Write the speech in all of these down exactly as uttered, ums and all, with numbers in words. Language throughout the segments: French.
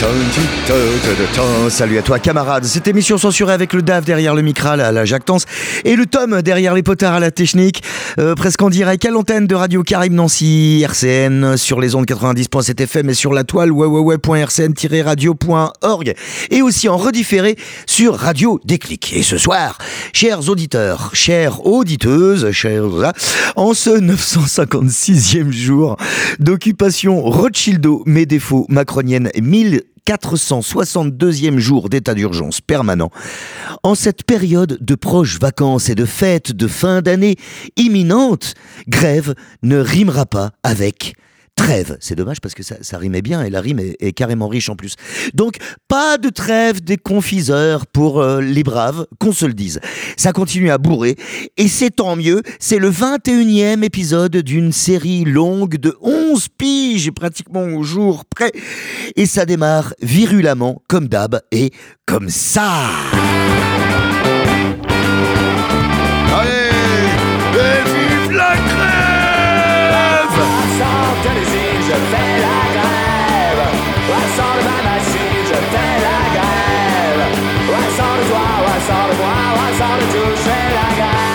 Salut à toi camarade, cette émission censurée avec le Dave derrière le Micral à la jactance et le Tom derrière les potards à la technique, euh, presque en direct à l'antenne de Radio Caraïbe Nancy, R C N, sur les ondes quatre-vingt-dix virgule sept F M et sur la toile w w w point r c n tiret radio point org et aussi en redifféré sur Radio Déclic. Et ce soir, chers auditeurs, chères auditeuses, chers, en ce neuf cent cinquante-sixième jour d'occupation Rothschildo, mes défauts macronienne mille quatre cent soixante-deuxième jour d'état d'urgence permanent, en cette période de proches vacances et de fêtes de fin d'année imminente, grève ne rimera pas avec trêve. C'est dommage parce que ça, ça rimait bien et la rime est, est carrément riche en plus. Donc, pas de trêve des confiseurs pour euh, les braves, qu'on se le dise. Ça continue à bourrer et c'est tant mieux. C'est le vingt et unième épisode d'une série longue de onze piges, pratiquement au jour près. Et ça démarre virulemment, comme d'hab, et comme ça. Allez, et vive la grève! Je fais la grève, ouais, sans de ma machine, je fais la grève, ouais, sans de toi, ouais, sans de moi, ouais, sans de tout, je fais la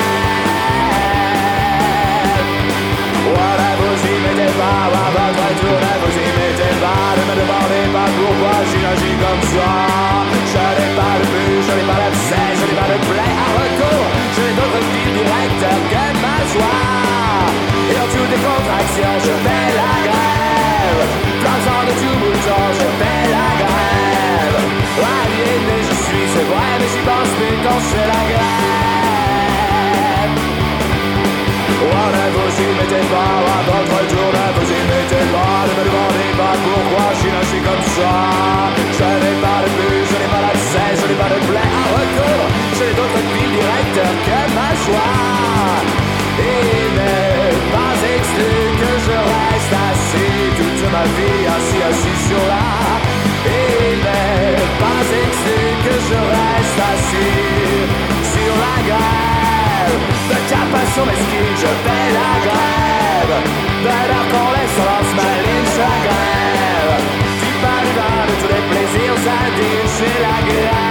grève. Voilà, vous y mettez pas, à votre tour, ne vous y mettez pas, ne me demandez pas pourquoi j'agis comme ça. Je n'ai pas de but, je n'ai pas d'abcès, je n'ai pas de plaie à recours, je n'ai d'autre fil directeur que ma joie. Et en toutes les contractions, je fais la grève. Plaçant de tout bout de temps, je fais la grève. Aliéné je suis, c'est vrai, mais j'y pense plus quand je fais la grève. Oh, ne vous y mettez pas, à votre tour, ne vous y mettez pas. Ne me demandez pas pourquoi je suis lâché comme ça. Je n'ai pas de but, je n'ai pas d'abcès, je n'ai pas de plaie à recours. Je n'ai d'autres fils directeurs que ma joie. Il n'est pas exclu que je reste assis toute ma vie, assis, assis sur la. Il n'est pas exclu que je reste assis sur la grève. De cap sur mes skis, je fais la grève. De l'heure qu'on laisse sur lance ma ligne, je grève. Du paradis de tous les plaisirs indignes, c'est la grève.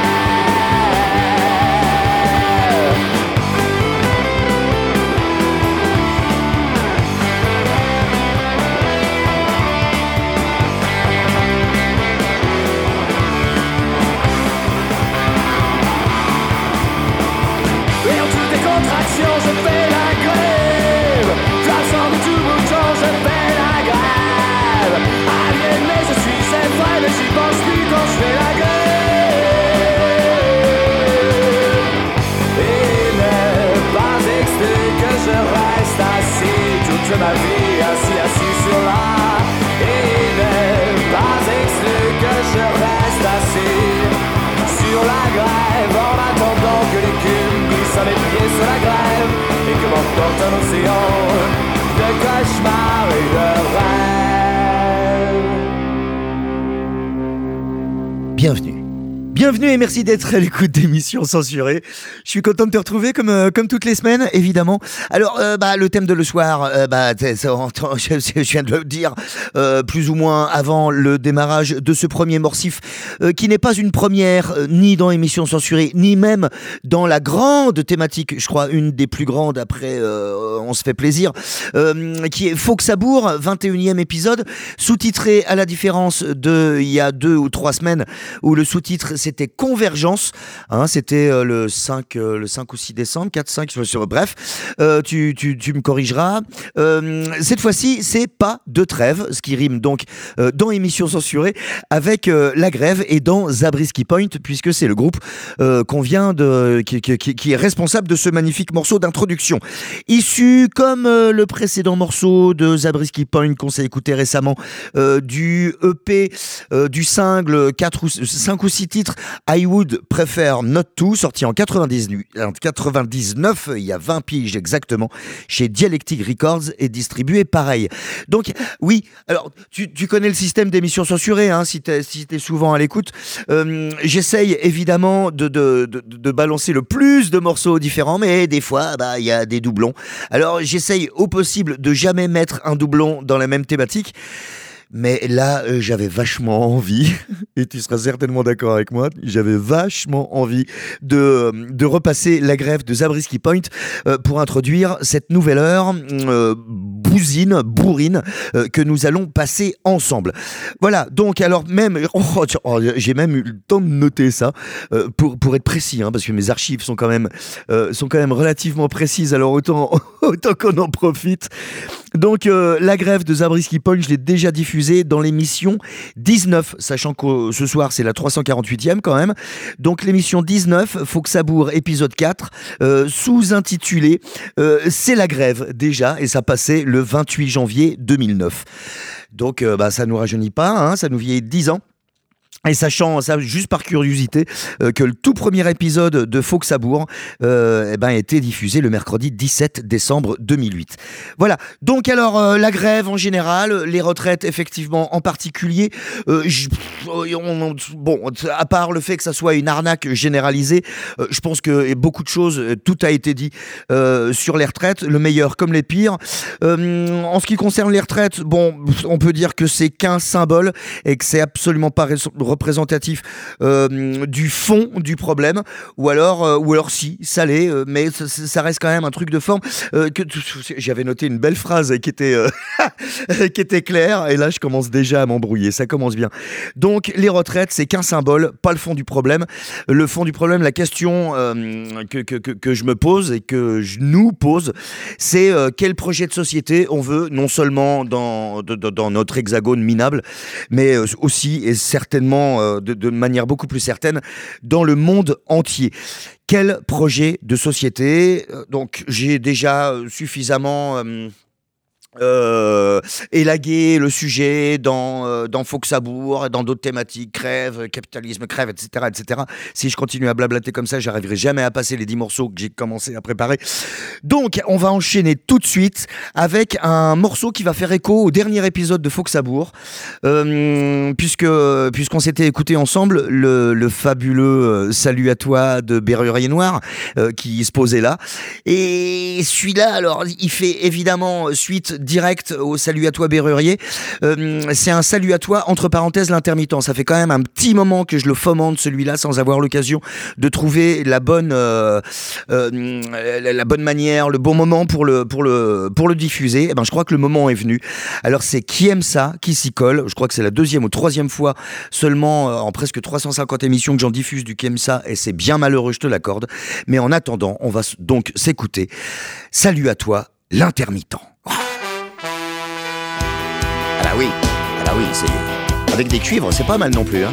Je fais la grève, plaçant de tout bout de champ, je fais la grève. Aliéné je suis, c'est vrai, mais j'y pense plus quand je fais la grève. Il n'est pas exclu que je reste assis toute ma vie, assis, assis sur la. Il n'est pas exclu que je reste assis sur la grève en attendant que l'écume glisse à mes pieds sur la grève et que m'emporte un océan de cauchemars et de rêves. Bienvenue. Bienvenue et merci d'être à l'écoute d'émissions censurées. Je suis content de te retrouver comme euh, comme toutes les semaines, évidemment. Alors, euh, bah le thème de le soir, euh, bah ça, je, je viens de le dire euh, plus ou moins avant le démarrage de ce premier morcif, euh, qui n'est pas une première euh, ni dans émissions censurées, ni même dans la grande thématique, je crois une des plus grandes après euh, on se fait plaisir, euh, qui est Faut que ça bourre, vingt et unième épisode, sous-titré à la différence de il y a deux ou trois semaines où le sous-titre c'est c'était Convergence, hein, c'était euh, le, cinq, euh, le cinq ou six décembre, quatre, cinq, bref, euh, tu, tu, tu me corrigeras. Euh, cette fois-ci, c'est pas de trêve, ce qui rime donc euh, dans émission censurée avec euh, la grève et dans Zabriskie Point, puisque c'est le groupe euh, qu'on vient de, qui, qui, qui est responsable de ce magnifique morceau d'introduction. Issu, comme euh, le précédent morceau de Zabriskie Point qu'on s'est écouté récemment, euh, du E P, euh, du single, quatre ou, cinq ou six titres, I Would Prefer Not To, sorti en quatre-vingt-dix-neuf, il y a vingt piges exactement, chez Dialectic Records et distribué pareil. Donc, oui, alors, tu, tu connais le système d'émissions censurées, hein, si t'es, si t'es souvent à l'écoute. Euh, j'essaye évidemment de, de, de, de balancer le plus de morceaux différents, mais des fois, bah, il y a des doublons. Alors, j'essaye au possible de jamais mettre un doublon dans la même thématique. Mais là, euh, j'avais vachement envie, et tu seras certainement d'accord avec moi, j'avais vachement envie de, de repasser la grève de Zabriskie Point euh, pour introduire cette nouvelle heure euh, bousine, bourrine, euh, que nous allons passer ensemble. Voilà, donc alors même, oh, oh, j'ai même eu le temps de noter ça, euh, pour, pour être précis, hein, parce que mes archives sont quand même, euh, sont quand même relativement précises, alors autant, autant qu'on en profite. Donc euh, la grève de Zabriskie Point, je l'ai déjà diffusée dans l'émission dix-neuf, sachant que ce soir c'est la trois cent quarante-huitième quand même. Donc l'émission dix-neuf, Faut que ça bourre, épisode quatre, euh, sous-intitulé euh, C'est la grève déjà, et ça passait le vingt-huit janvier deux mille neuf. Donc euh, bah, ça nous rajeunit pas, hein, ça nous vieillit dix ans. Et sachant, ça juste par curiosité, euh, que le tout premier épisode de Faut que ça bourre euh, eh ben, a été diffusé le mercredi dix-sept décembre deux mille huit. Voilà, donc alors euh, la grève en général, les retraites effectivement en particulier, euh, j- on, bon, à part le fait que ça soit une arnaque généralisée, euh, je pense que beaucoup de choses, tout a été dit euh, sur les retraites, le meilleur comme les pires. Euh, en ce qui concerne les retraites, bon, on peut dire que c'est qu'un symbole et que c'est absolument pas raison représentatif euh, du fond du problème, ou alors, euh, ou alors si, ça l'est, euh, mais ça, ça reste quand même un truc de forme. Euh, que, j'avais noté une belle phrase qui était, euh, qui était claire, et là je commence déjà à m'embrouiller, ça commence bien. Donc les retraites, c'est qu'un symbole, pas le fond du problème. Le fond du problème, la question euh, que, que, que, que je me pose et que je nous pose, c'est euh, quel projet de société on veut, non seulement dans, de, de, dans notre hexagone minable, mais aussi et certainement De, de manière beaucoup plus certaine dans le monde entier. Quel projet de société ? Donc j'ai déjà suffisamment euh, euh, élaguer le sujet dans, euh, dans Faut que ça bourre, dans d'autres thématiques, crève, capitalisme, crève, et cetera, et cetera. Si je continue à blablater comme ça, j'arriverai jamais à passer les dix morceaux que j'ai commencé à préparer. Donc, on va enchaîner tout de suite avec un morceau qui va faire écho au dernier épisode de Faut que ça bourre, euh, puisque, puisqu'on s'était écouté ensemble le, le fabuleux Salut à toi de Berrurier Noir, euh, qui se posait là. Et celui-là, alors, il fait évidemment suite direct au Salut à toi Berrurier. Euh, c'est un salut à toi entre parenthèses l'intermittent. Ça fait quand même un petit moment que je le fomente celui-là sans avoir l'occasion de trouver la bonne euh, euh, la, la bonne manière, le bon moment pour le pour le pour le diffuser. Et ben je crois que le moment est venu. Alors c'est Qui aime ça qui s'y colle. Je crois que c'est la deuxième ou troisième fois seulement euh, en presque trois cent cinquante émissions que j'en diffuse du Qui aime ça, et c'est bien malheureux, je te l'accorde. Mais en attendant, on va donc s'écouter Salut à toi l'intermittent. Ah bah oui, ah bah oui, c'est... avec des cuivres, c'est pas mal non plus, hein.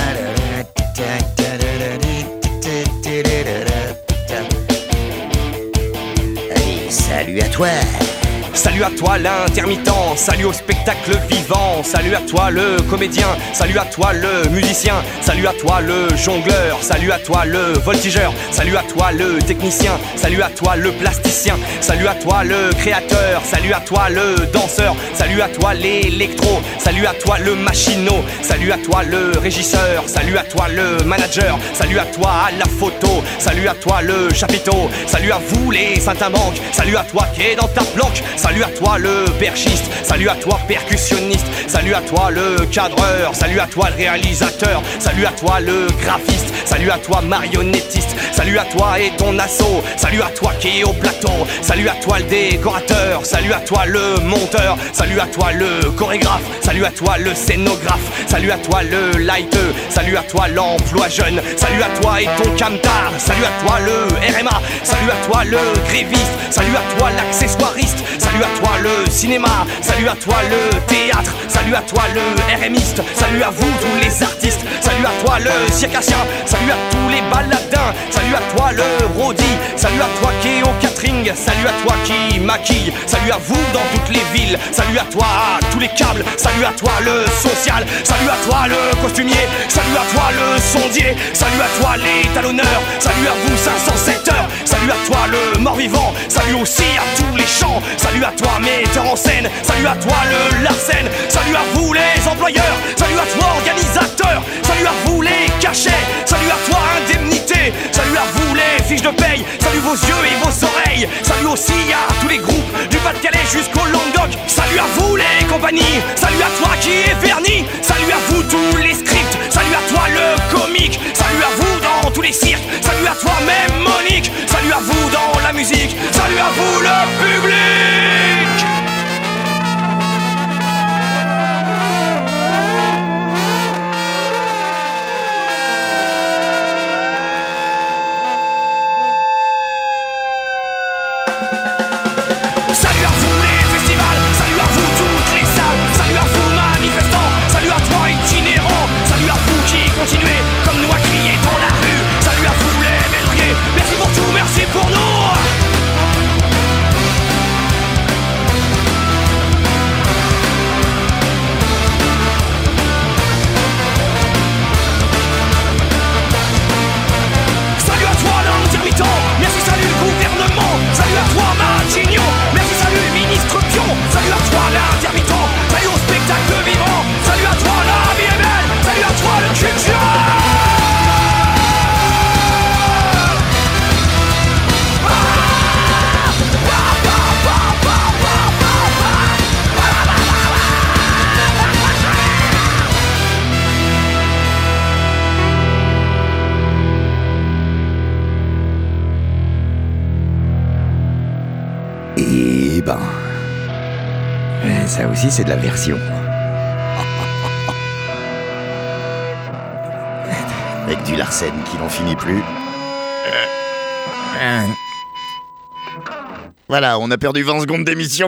Allez, salut à toi. Salut à toi l'intermittent, salut au spectacle vivant, salut à toi le comédien, salut à toi le musicien, salut à toi le jongleur, salut à toi le voltigeur, salut à toi le technicien, salut à toi le plasticien, salut à toi le créateur, salut à toi le danseur, salut à toi l'électro, salut à toi le machinot, salut à toi le régisseur, salut à toi le manager, salut à toi à la photo, salut à toi le chapiteau, salut à vous les saltimbanques, salut à toi qui est dans ta planque, salut à toi le perchiste, salut à toi percussionniste, salut à toi le cadreur, salut à toi le réalisateur, salut à toi le graphiste, salut à toi marionnettiste, salut à toi et ton assaut, salut à toi qui est au plateau, salut à toi le décorateur, salut à toi le monteur, salut à toi le chorégraphe, salut à toi le scénographe, salut à toi le lighteux, salut à toi l'emploi jeune, salut à toi et ton camtar, salut à toi le R M A, salut à toi le gréviste, salut à toi l'accessoiriste, salut à toi le cinéma, salut à toi le théâtre, salut à toi le RMiste, salut à vous tous les artistes, salut à toi le circassien, salut à tous les baladins, salut à toi le rodi, salut à toi qui est au catering, salut à toi qui maquille, salut à vous dans toutes les villes, salut à toi à tous les câbles, salut à toi le social, salut à toi le costumier, salut à toi le sondier, salut à toi les talonneurs, salut à vous cinq cent sept heures, salut à toi le mort-vivant, salut aussi à tous les chants, salut à toi metteur en scène, salut à toi le Larsen, salut à vous les employeurs, salut à toi organisateur, salut à vous les cachets, salut à toi indemnité, salut à vous les fiches de paye, salut vos yeux et vos oreilles, Salut aussi à tous les groupes du Pas-de-Calais jusqu'au Languedoc. Salut à vous les compagnies, salut à toi qui est verni. Salut à vous tous les scripts, salut à toi le comique. Salut à vous dans tous les cirques, salut à toi même Monique. Salut à vous dans la musique, salut à vous le public. Salut à vous les festivals, salut à vous toutes les salles, salut à vous manifestants, salut à toi itinérant, salut à vous qui continuez comme nous à crier dans la rue, salut à vous les médaillés, merci pour tout, merci pour nous. Salut à toi l'intermittent, merci salut le gouvernement, salut à toi Matignon, merci salut ministre Pion, salut à toi l'intermittent, salut au spectacle vivant, salut à toi la vie est belle, salut à toi le culture. Et ben, ça aussi c'est de la version. Avec du Larsen qui n'en finit plus. Voilà, on a perdu vingt secondes d'émission.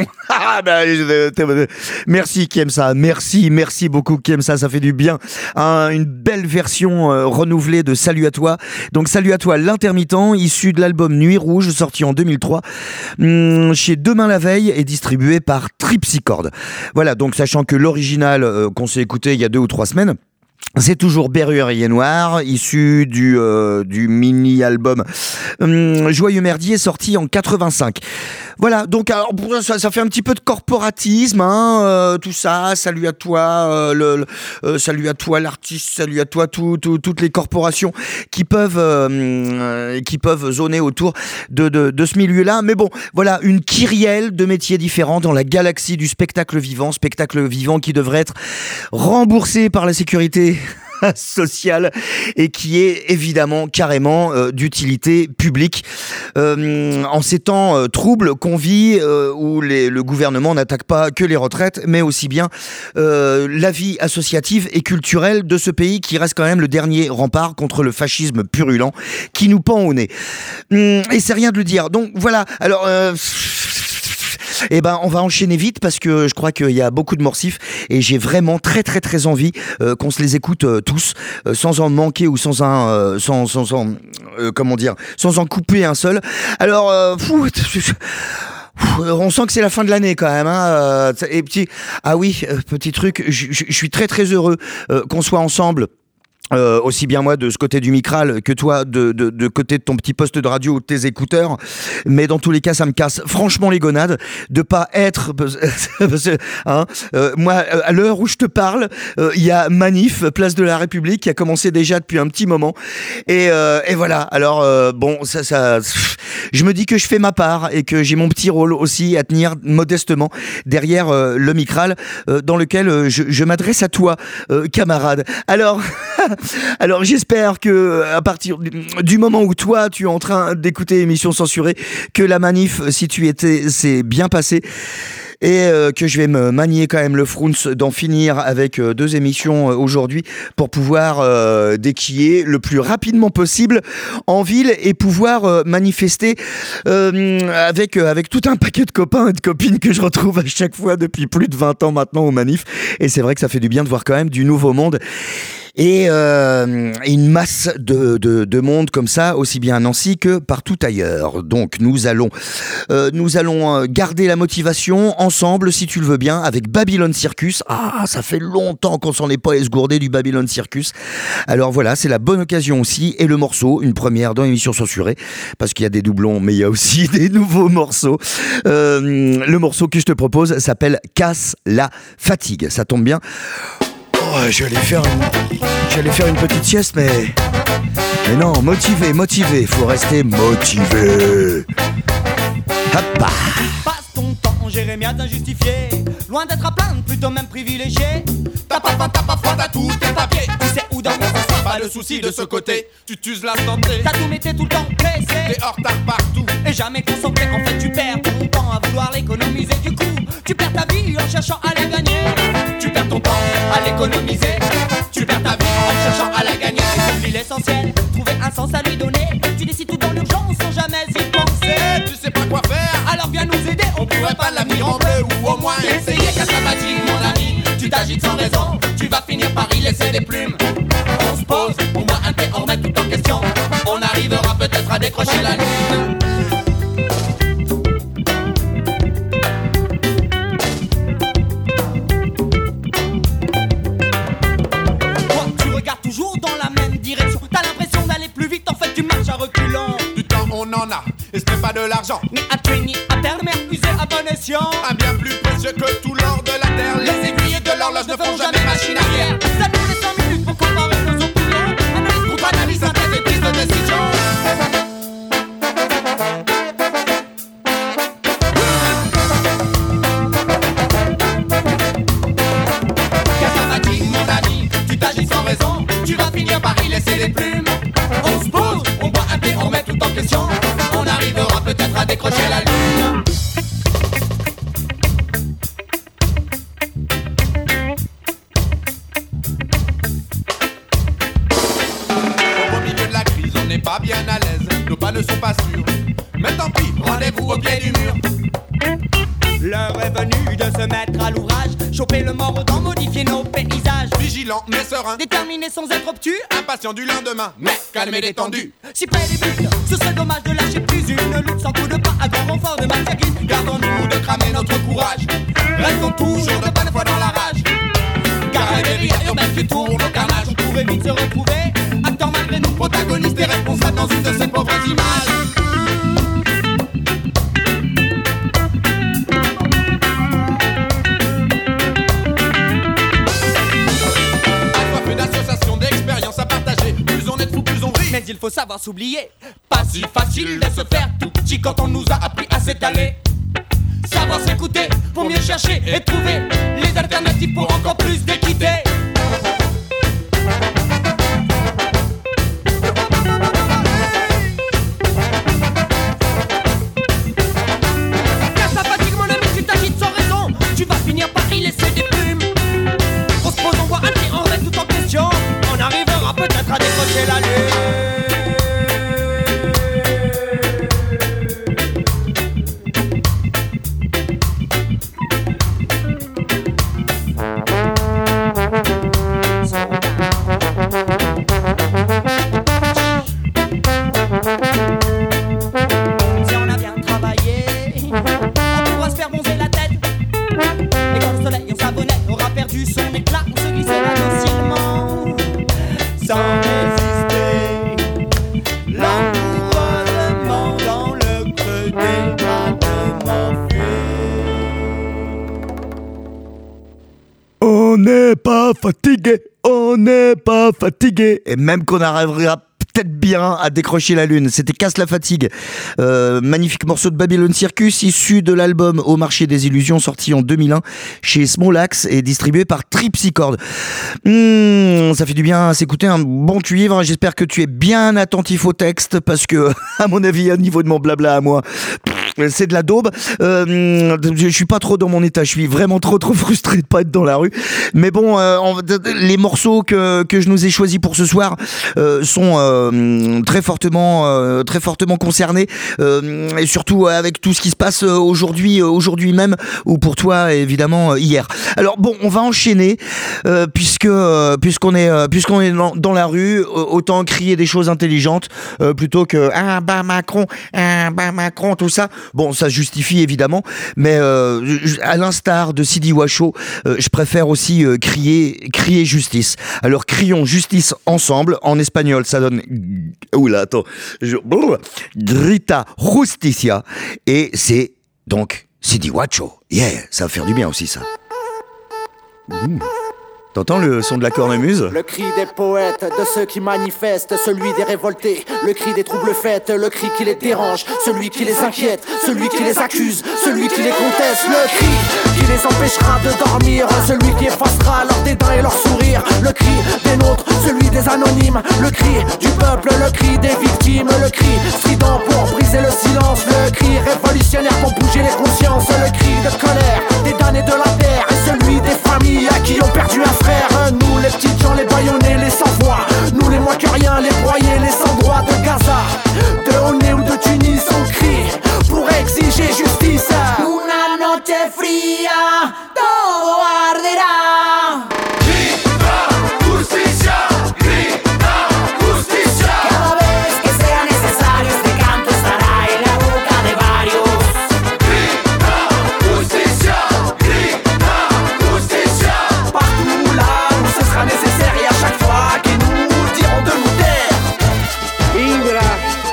Merci qui aime ça, merci, merci beaucoup qui aime ça, ça fait du bien. Un, une belle version euh, renouvelée de Salut à toi. Donc Salut à toi, l'intermittent, issu de l'album Nuit Rouge, sorti en deux mille trois, hum, chez Demain la Veille et distribué par Tripsychord. Voilà, donc sachant que l'original euh, qu'on s'est écouté il y a deux ou trois semaines, c'est toujours Berrurier Noir, issu du, euh, du mini-album hum, Joyeux Merdier, sorti en quatre-vingt-cinq. Voilà, donc alors, ça, ça fait un petit peu de corporatisme, hein, euh, tout ça. Salut à toi, euh, le, le, euh, salut à toi l'artiste, salut à toi tout, tout, toutes les corporations qui peuvent, euh, qui peuvent zoner autour de, de, de ce milieu-là. Mais bon, voilà, une kyrielle de métiers différents dans la galaxie du spectacle vivant, spectacle vivant qui devrait être remboursé par la sécurité sociale et qui est évidemment carrément euh, d'utilité publique euh, en ces temps euh, troubles qu'on vit euh, où les, le gouvernement n'attaque pas que les retraites mais aussi bien euh, la vie associative et culturelle de ce pays qui reste quand même le dernier rempart contre le fascisme purulent qui nous pend au nez. Hum, et c'est rien de le dire. Donc voilà, alors... Euh, Eh ben, on va enchaîner vite parce que je crois qu'il y a beaucoup de morsifs et j'ai vraiment très très très envie euh, qu'on se les écoute euh, tous euh, sans en manquer ou sans un euh, sans sans, sans euh, comment dire sans en couper un seul. Alors euh, fou, on sent que c'est la fin de l'année quand même, hein. Et petit ah oui, petit truc, je suis très très heureux euh, qu'on soit ensemble. Euh, aussi bien moi de ce côté du Micral que toi de, de, de côté de ton petit poste de radio ou de tes écouteurs, mais dans tous les cas ça me casse franchement les gonades de pas être hein, euh, moi à l'heure où je te parle il euh, y a Manif place de la République qui a commencé déjà depuis un petit moment et, euh, et voilà alors euh, bon ça, ça je me dis que je fais ma part et que j'ai mon petit rôle aussi à tenir modestement derrière euh, le Micral euh, dans lequel euh, je, je m'adresse à toi euh, camarade. Alors Alors j'espère que à partir du moment où toi tu es en train d'écouter Émission Censurée, que la manif, si tu étais, c'est bien passé. Et euh, que je vais me manier quand même le frounce d'en finir avec euh, deux émissions euh, aujourd'hui pour pouvoir euh, déquiller le plus rapidement possible en ville et pouvoir euh, manifester euh, avec, euh, avec tout un paquet de copains et de copines que je retrouve à chaque fois depuis plus de vingt ans maintenant aux manifs. Et c'est vrai que ça fait du bien de voir quand même du nouveau monde. Et euh, une masse de, de, de monde comme ça, aussi bien à Nancy que partout ailleurs. Donc nous allons, euh, nous allons garder la motivation ensemble, si tu le veux bien, avec Babylon Circus. Ah, ça fait longtemps qu'on s'en est pas esgourdé du Babylon Circus. Alors voilà, c'est la bonne occasion aussi. Et le morceau, une première dans l'émission censurée, parce qu'il y a des doublons, mais il y a aussi des nouveaux morceaux. Euh, le morceau que je te propose s'appelle Casse la fatigue. Ça tombe bien. Oh, j'allais faire une... j'allais faire une petite sieste, mais... Mais non, motivé, motivé, faut rester motivé. Hop. Passe ton temps, Jérémia injustifié, loin d'être à plaindre, plutôt même privilégié. T'as pas faim, t'as pas froid, t'as tout tes papiers. Tu sais où dormir ce soir, pas le souci de ce côté. Tu t'uses la santé, T'as tout metté tout le temps pressé, t'es en retard partout. et jamais concentré. En fait tu perds ton temps à vouloir l'économiser. Du coup tu perds ta vie en cherchant à la gagner. Tu perds ton temps à l'économiser. Tu perds ta vie en cherchant à la gagner. Oublie l'essentiel, trouver un sens à lui donner. Tu décides tout dans l'urgence sans jamais y penser. Tu sais pas quoi faire, Alors viens nous aider, on on pourrait pas l'avenir en bleu ou au moins essayer qu'à sa fatigue, mon ami. Tu t'agites sans raison, tu vas finir par y laisser des plumes. On se pose, on boit un thé, on remet tout en question. On arrivera peut-être à décrocher la lune. Toi tu regardes toujours dans la même direction. T'as l'impression d'aller plus vite, en fait tu marches à reculons. Du temps on en a, et ce n'est pas de l'argent. Mais à traîner, à perdre, mais à puiser à bon escient. Un bien plus précieux que tout l'or de la terre. Les aiguilles de l'horloge ne font jamais machine arrière. Ça nous laisse cinq minutes pour comparer nos opinions. Analyse, Contre-analyse, synthèse et prise de décision. Qu'à sa fatigue, mon ami, tu t'agis sans raison. Tu vas finir par y laisser des plumes. On se pose, on boit un thé, on remet tout en question. On arrivera peut-être à décrocher la lune. Au milieu de la crise, on n'est pas bien à l'aise. Nos pas ne sont pas sûrs. Mais tant pis, rendez-vous au pied du mur. L'heure est venue de se mettre à l'ouvrage. Choper le mort autant modifier nos paysages. Vigilant mais serein, Déterminé sans être obtus. impatient du lendemain, mais calme et détendu. Si près des buts, ce serait dommage de lâcher plus une lutte sans coup de pas à grand renfort de matière grise. Gardons-nous de cramer notre courage. Restons toujours de bonne foi dans la rage. Car la guérilla urbaine qui tourne au carnage. On pourrait vite se retrouver, acteurs malgré nous. Protagoniste et responsable dans une de ces pauvres images. Assoiffé d'associations, d'expériences à partager. Plus on est de fous, plus on rit. Mais il faut savoir s'oublier. Pas si facile de se faire tout petit quand on nous a appris à s'étaler. Savoir s'écouter pour mieux chercher et trouver les alternatives pour encore plus d'équité. Qu'à sa fatigue, mon ami, tu t'agites sans raison. Tu vas finir par y laisser des plumes. On se pose, on voit un thé, on remet tout en question. On arrivera peut-être à décrocher la lune. Si on a bien travaillé, on pourra se faire bronzer la tête. Et quand le soleil en savonnette aura perdu son éclat, on se glissera docilement, sans résister, langoureusement dans le creux des battements On n'est pas fatigué, on n'est pas fatigué. Et même qu'on arrivera peut-être bien à décrocher la lune. C'était Casse la fatigue. Euh, magnifique morceau de Babylon Circus, issu de l'album Au marché des illusions, sorti en deux mille un chez Small Axe et distribué par Tripsychord. Mmh, ça fait du bien à s'écouter, un bon cuivre. J'espère que tu es bien attentif au texte parce que, à mon avis, au niveau de mon blabla à moi, c'est de la daube. Euh, je suis pas trop dans mon état. Je suis vraiment trop trop frustré de pas être dans la rue. Mais bon, euh, on, les morceaux que que je nous ai choisis pour ce soir euh, sont euh, très fortement euh, très fortement concernés euh, et surtout avec tout ce qui se passe aujourd'hui aujourd'hui même ou pour toi évidemment hier. Alors bon, on va enchaîner euh, puisque euh, puisqu'on est euh, puisqu'on est dans, dans la rue, autant crier des choses intelligentes euh, plutôt que ah bah Macron, ah bah Macron, tout ça. Bon, ça justifie évidemment, mais euh, à l'instar de Sidi Wacho, euh, je préfère aussi euh, crier, crier justice. Alors crions justice ensemble. En espagnol, ça donne oula, attends, je... grita justicia, et c'est donc Sidi Wacho. Yeah, ça va faire du bien aussi ça. Mmh. T'entends le son de la cornemuse ? Le cri des poètes, de ceux qui manifestent, celui des révoltés, le cri des troubles faits, le cri qui les dérange, celui qui les inquiète, celui qui les accuse, celui qui les conteste, le cri qui les empêchera de dormir, celui qui effacera leur dédain et leur sourire, le cri des nôtres, celui des anonymes, le cri du peuple, le cri des victimes, le cri strident pour briser le silence, le cri révolutionnaire pour bouger les consciences, le cri de colère des damnés de la terre et celui des familles qui ont perdu un frère. Nous les petites gens, les bâillonnés, les sans-voix, nous les moins que rien, les broyés, les sans-droits de Gaza, de Honé ou de Tunis, on crie pour exiger justice. Una noche fría, todo arderá. Grita justicia, grita justicia. Cada vez que sea necesario este canto estará en la boca de varios. Grita justicia, grita justicia. Partout là où ce sera nécessaire et à chaque fois que nous dirons de nous taire. Vibra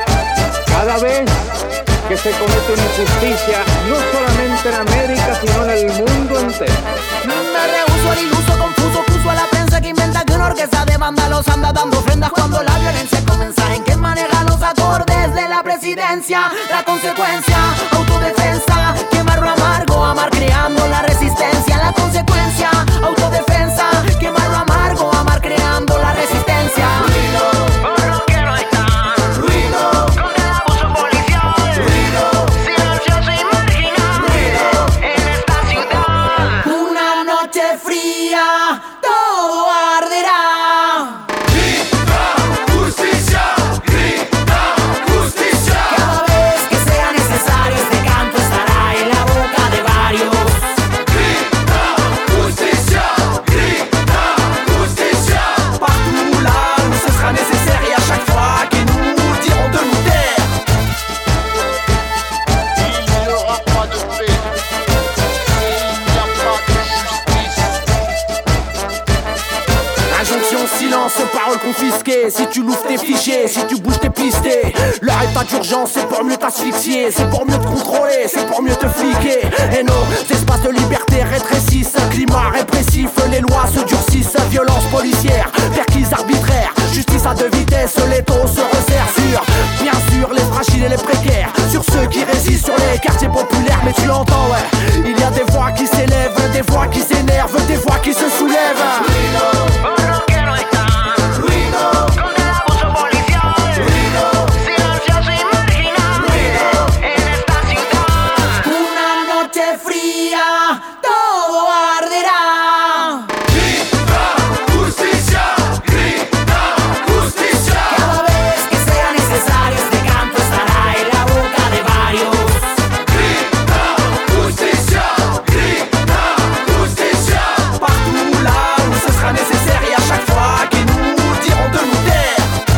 cada vez que se comete una injusticia, no solamente en América, sino en el mundo entero. Me rehuso al iluso, confuso, acuso a la prensa que inventa que una orquesta de vándalos anda dando ofrendas cuando la violencia comienza en que maneja los acordes de la presidencia. La consecuencia, autodefensa, quemar lo amargo, amar creando la resistencia. La consecuencia, autodefensa, quemar lo amargo, amar creando la resistencia. Ruido, no quiero estar, ruido, con el abuso policial, ruido, silencioso y marginal, ruido, en esta ciudad. Una noche fría, todo arderá. Grita justicia, grita justicia. Cada vez que sea necesario este canto estará en la boca de varios. Grita justicia, grita justicia. Partout là où ce sera nécessaire et à chaque fois que nous dirons de nous taire. Il n'y aura pas de paix s'il n'y a pas de justice. Injonction, silence, paroles confisquées. Si tu louves tes fichiers, si tu bouges tes pistés. Leur état d'urgence, c'est pour mieux t'asphyxier, c'est pour mieux te contrôler, c'est pour mieux te fliquer. Et nos espaces de liberté rétrécissent, climat répressif, les lois se durcissent. Violence policière, perquise arbitraire, justice à deux vitesses, les taux se resserrent sur, bien sûr, les fragiles et les précaires, sur ceux qui résistent sur les quartiers populaires. Mais tu l'entends, ouais, il y a des voix qui s'élèvent, des voix qui s'énervent, des voix qui se soulèvent. No quiero estar, ruido, con el abuso policial, ruido, silencioso y marginal, ruido, en esta ciudad. Una noche fría, todo arderá. Grita justicia, grita justicia. Cada vez que sea necesario este canto estará en la boca de varios. Grita justicia, grita justicia. Partout là où ce sera nécessaire et à chaque fois que nous dirons de nous taire.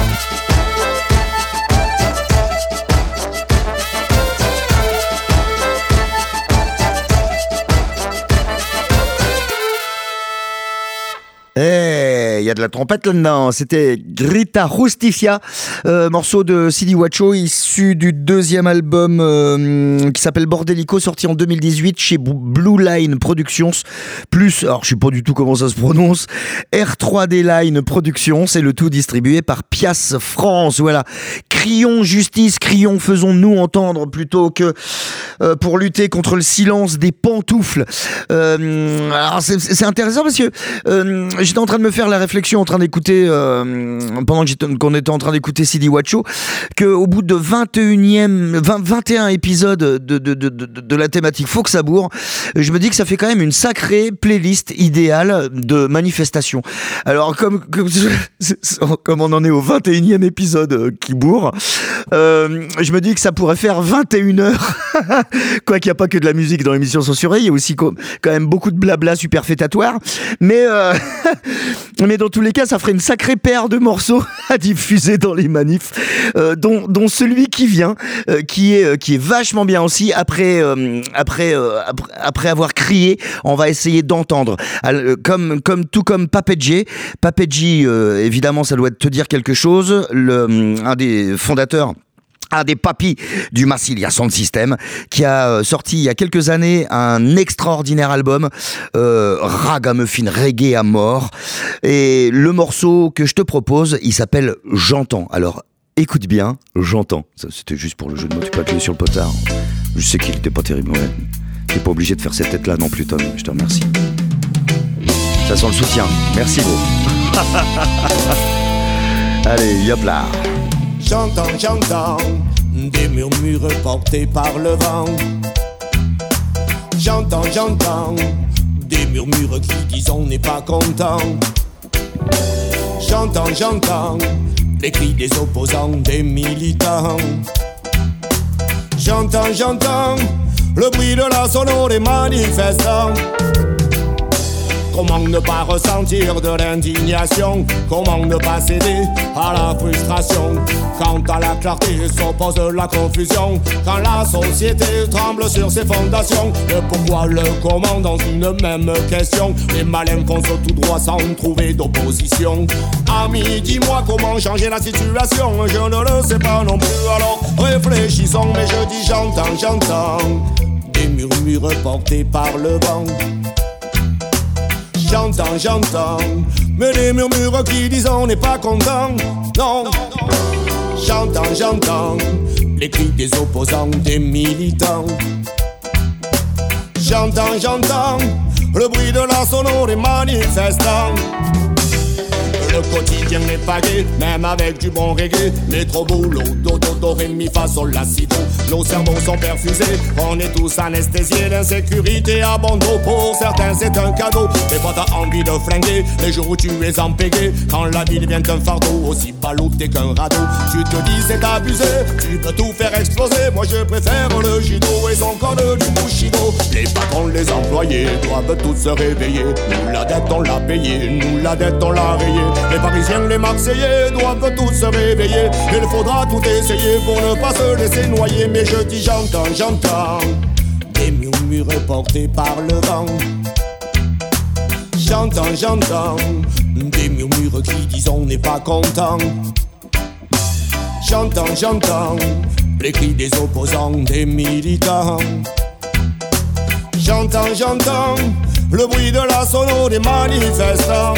Eh, il y a de la trompette là-dedans. C'était Grita Justicia, euh, morceau de Sidi Wacho, issu du deuxième album euh, qui s'appelle Bordelico, sorti en deux mille dix-huit chez Blue Line Productions. Plus, alors je sais pas du tout comment ça se prononce, R trois D Line Productions. C'est le tout distribué par Pias France. Voilà. Crions justice, crions, faisons-nous entendre plutôt que euh, pour lutter contre le silence des pantoufles. Euh, alors c'est, c'est intéressant parce que euh, j'étais en train de me faire la réflexion en train d'écouter euh, pendant que j'étais, qu'on était en train d'écouter Sidi Wacho, qu'au bout de vingt et unième, vingt, vingt et un épisodes de, de, de, de, de la thématique Faut que ça bourre, je me dis que ça fait quand même une sacrée playlist idéale de manifestations. Alors comme, comme, comme on en est au vingt et unième épisode qui bourre, euh, je me dis que ça pourrait faire vingt et une heures. Quoi qu'il n'y a pas que de la musique dans l'émission censurée, il y a aussi quand même beaucoup de blabla superfétatoire, mais euh, mais dans tous les cas ça ferait une sacrée paire de morceaux à diffuser dans les manifs, euh, dont, dont celui qui vient, euh, qui est, euh, qui est vachement bien aussi. Après, euh, après, euh, après, après avoir crié, on va essayer d'entendre, euh, comme, comme, tout comme Papedji. Papedji, euh, évidemment ça doit te dire quelque chose, le, un des fondateurs un des papis du Massilia Sound System, qui a sorti il y a quelques années un extraordinaire album, euh, Ragamuffin Reggae à mort. Et le morceau que je te propose, il s'appelle J'entends. Alors, écoute bien, J'entends. Ça, c'était juste pour le jeu de mots, tu peux appuyer sur le potard. Je sais qu'il était pas terrible, ouais. T'es pas obligé de faire cette tête-là non plus, Tom, je te remercie. Ça sent le soutien, merci gros. Allez, yop là. J'entends, j'entends des murmures portés par le vent. J'entends, j'entends des murmures qui disent on n'est pas content. J'entends, j'entends les cris des opposants, des militants. J'entends, j'entends le bruit de la sono des manifestants. Comment ne pas ressentir de l'indignation? Comment ne pas céder à la frustration? Quand à la clarté s'oppose la confusion, quand la société tremble sur ses fondations. Le pourquoi, le comment dans une même question. Les malins foncent tout droit sans trouver d'opposition. Ami, dis-moi comment changer la situation. Je ne le sais pas non plus, alors réfléchissons. Mais je dis j'entends, j'entends des murmures portés par le vent. J'entends, j'entends, mais des murmures qui disent on n'est pas content. Non, j'entends, j'entends les cris des opposants, des militants. J'entends, j'entends le bruit de la sono des manifestants. Le quotidien n'est pas gai, même avec du bon reggae. Métro, boulot, dodo, do, ré, mi, fa, sol, la, si, do. Nos cerveaux sont perfusés, on est tous anesthésiés. L'insécurité à bon dos, pour certains c'est un cadeau. Des fois t'as envie de flinguer, les jours où tu es empégué. Quand la vie devient un fardeau, aussi ballotté qu'un radeau. Tu te dis c'est abusé, tu peux tout faire exploser. Moi je préfère le judo et son code du bushido. Les patrons, les employés doivent tous se réveiller. Nous la dette on l'a payée, nous la dette on l'a rayée. Les Parisiens, les Marseillais doivent tous se réveiller. Il faudra tout essayer pour ne pas se laisser noyer. Mais je dis j'entends, j'entends des murmures portés par le vent. J'entends, j'entends des murmures qui disent on n'est pas content. J'entends, j'entends les cris des opposants, des militants. J'entends, j'entends le bruit de la sono des manifestants.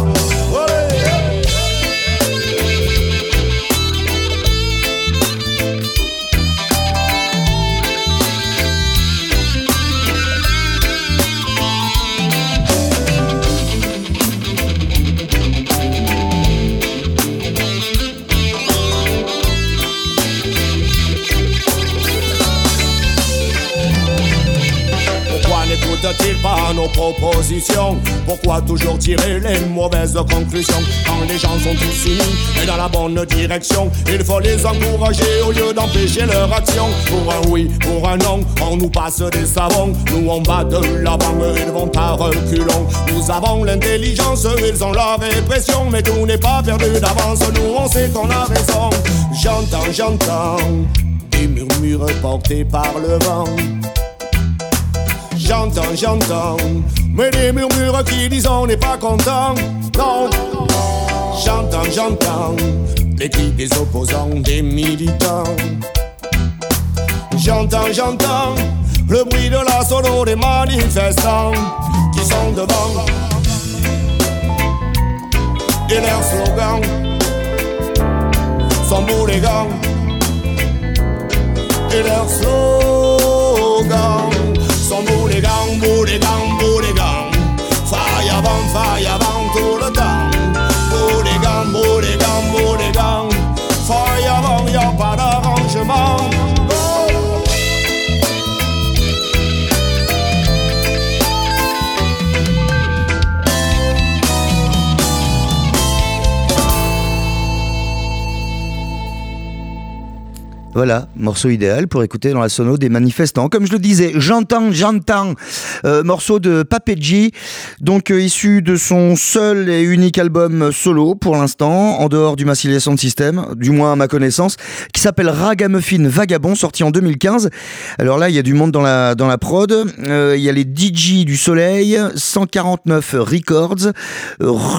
N'écoute-t-il pas nos propositions? Pourquoi toujours tirer les mauvaises conclusions? Quand les gens sont tous unis et dans la bonne direction, il faut les encourager au lieu d'empêcher leur action. Pour un oui, pour un non, on nous passe des savons. Nous on va de l'avant, ils vont à reculons. Nous avons l'intelligence, ils ont la répression. Mais tout n'est pas perdu d'avance, nous on sait qu'on a raison. J'entends, j'entends des murmures portés par le vent. J'entends, j'entends, mais des murmures qui disent on n'est pas content. Non, j'entends, j'entends les cris des opposants, des militants. J'entends, j'entends le bruit de la sono des manifestants qui sont devant. Et leurs slogans sont bourrigants. Et leurs slogans sont bourrigants, bourrigants, bourrigants. Faille avant, faille avant tout le temps. Bourrigants, bourrigants, bourrigants. Faille avant, y'a pas d'arrangement. Voilà, morceau idéal pour écouter dans la sono des manifestants. Comme je le disais, j'entends, j'entends. Euh, morceau de Papedji, donc euh, issu de son seul et unique album solo pour l'instant, en dehors du Massilia Sound System, du moins à ma connaissance, qui s'appelle Ragamuffin Vagabond, sorti en deux mille quinze. Alors là, il y a du monde dans la, dans la prod. Euh, il y a les D J du Soleil, cent quarante-neuf Records,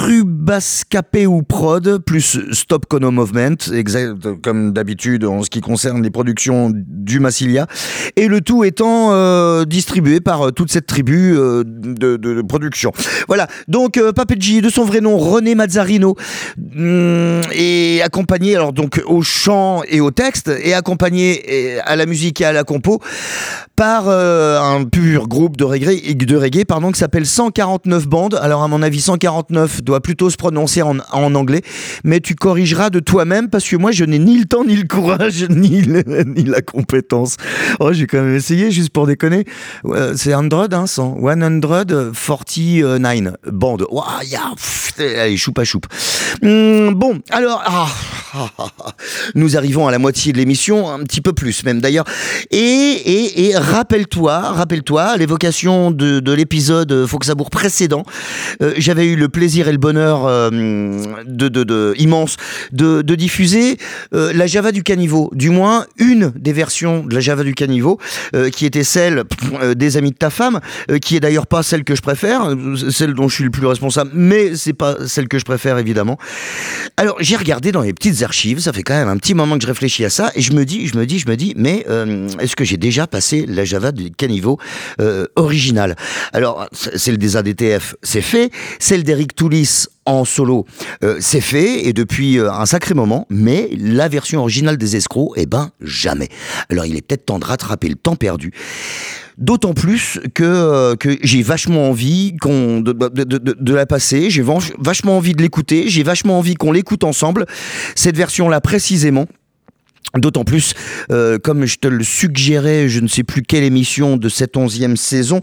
Rubascapé ou Prod, plus Stop Kono Movement, exact, comme d'habitude en ce qui concerne concerne les productions du Massilia, et le tout étant euh, distribué par euh, toute cette tribu euh, de, de, de production. Voilà, donc euh, Papeggi, de son vrai nom René Mazzarino, hum, est accompagné alors donc au chant et au texte, et accompagné à la musique et à la compo par euh, un pur groupe de reggae, de reggae pardon, qui s'appelle cent quarante-neuf Band. Alors à mon avis cent quarante-neuf doit plutôt se prononcer en, en anglais, mais tu corrigeras de toi-même parce que moi je n'ai ni le temps, ni le courage, ni, le, ni la compétence. Oh, j'ai quand même essayé juste pour déconner. Euh, c'est cent, hein, cent, cent quarante-neuf Band. Waouh, yeah, pff, allez, choupa choupe. Hum, bon, alors, ah, ah, ah, ah, nous arrivons à la moitié de l'émission, un petit peu plus même d'ailleurs. Et, et, et rappelle-toi, rappelle-toi, à l'évocation de, de l'épisode Faut que ça bourre précédent, euh, j'avais eu le plaisir et le bonheur euh, de, de, de, immense de, de diffuser euh, la Java du Caniveau, du moins une des versions de la Java du Caniveau, euh, qui était celle euh, des Amis de ta femme, euh, qui est d'ailleurs pas celle que je préfère, celle dont je suis le plus responsable, mais c'est pas celle que je préfère évidemment. Alors j'ai regardé dans les petites archives, ça fait quand même un petit moment que je réfléchis à ça, et je me dis, je me dis, je me dis, mais euh, est-ce que j'ai déjà passé la Java du Caniveau euh, originale? Alors celle des A D T F, c'est fait, celle d'Eric Toulis en solo, euh, c'est fait, et depuis euh, un sacré moment, mais la version originale des Escrocs, eh ben jamais. Alors il est peut-être temps de rattraper le temps perdu. D'autant plus que, euh, que j'ai vachement envie qu'on, de, de, de, de la passer, j'ai vachement envie de l'écouter, j'ai vachement envie qu'on l'écoute ensemble, cette version-là précisément. D'autant plus, euh, comme je te le suggérais, je ne sais plus quelle émission de cette onzième saison,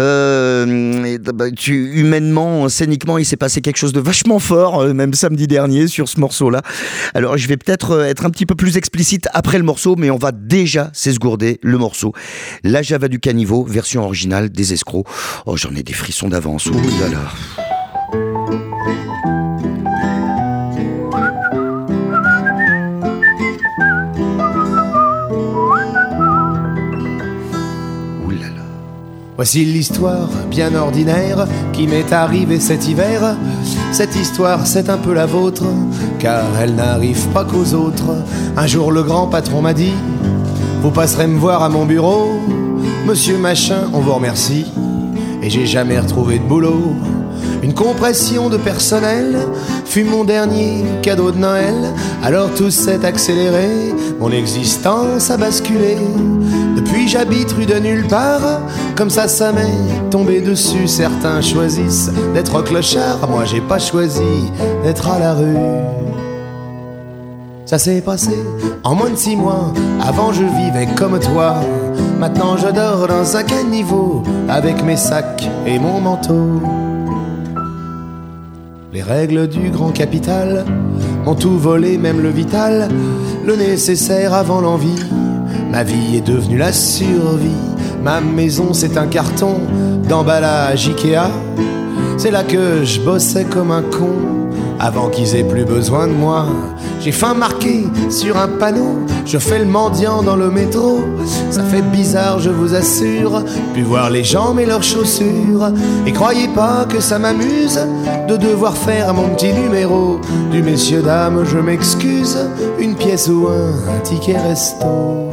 euh, bah, tu, humainement, scéniquement, il s'est passé quelque chose de vachement fort, euh, même samedi dernier, sur ce morceau-là. Alors, je vais peut-être euh, être un petit peu plus explicite après le morceau, mais on va déjà s'esgourder le morceau. La Java du Caniveau, version originale des Escrocs. Oh, j'en ai des frissons d'avance. Oh là là. Voici l'histoire bien ordinaire qui m'est arrivée cet hiver. Cette histoire, c'est un peu la vôtre, car elle n'arrive pas qu'aux autres. Un jour, le grand patron m'a dit: vous passerez me voir à mon bureau, monsieur machin, on vous remercie. Et j'ai jamais retrouvé de boulot. Une compression de personnel fut mon dernier cadeau de Noël. Alors tout s'est accéléré, mon existence a basculé. Depuis j'habite rue de nulle part, comme ça ça m'est tombé dessus. Certains choisissent d'être clochard, moi j'ai pas choisi d'être à la rue. Ça s'est passé en moins de six mois, avant je vivais comme toi. Maintenant je dors dans un caniveau, avec mes sacs et mon manteau. Les règles du grand capital m'ont tout volé, même le vital, le nécessaire avant l'envie. Ma vie est devenue la survie. Ma maison c'est un carton d'emballage Ikea. C'est là que je bossais comme un con, avant qu'ils aient plus besoin de moi. J'ai faim marqué sur un panneau, je fais le mendiant dans le métro. Ça fait bizarre, je vous assure, puis voir les gens mais leurs chaussures. Et croyez pas que ça m'amuse de devoir faire mon petit numéro. Du messieurs dames je m'excuse, une pièce ou un ticket resto.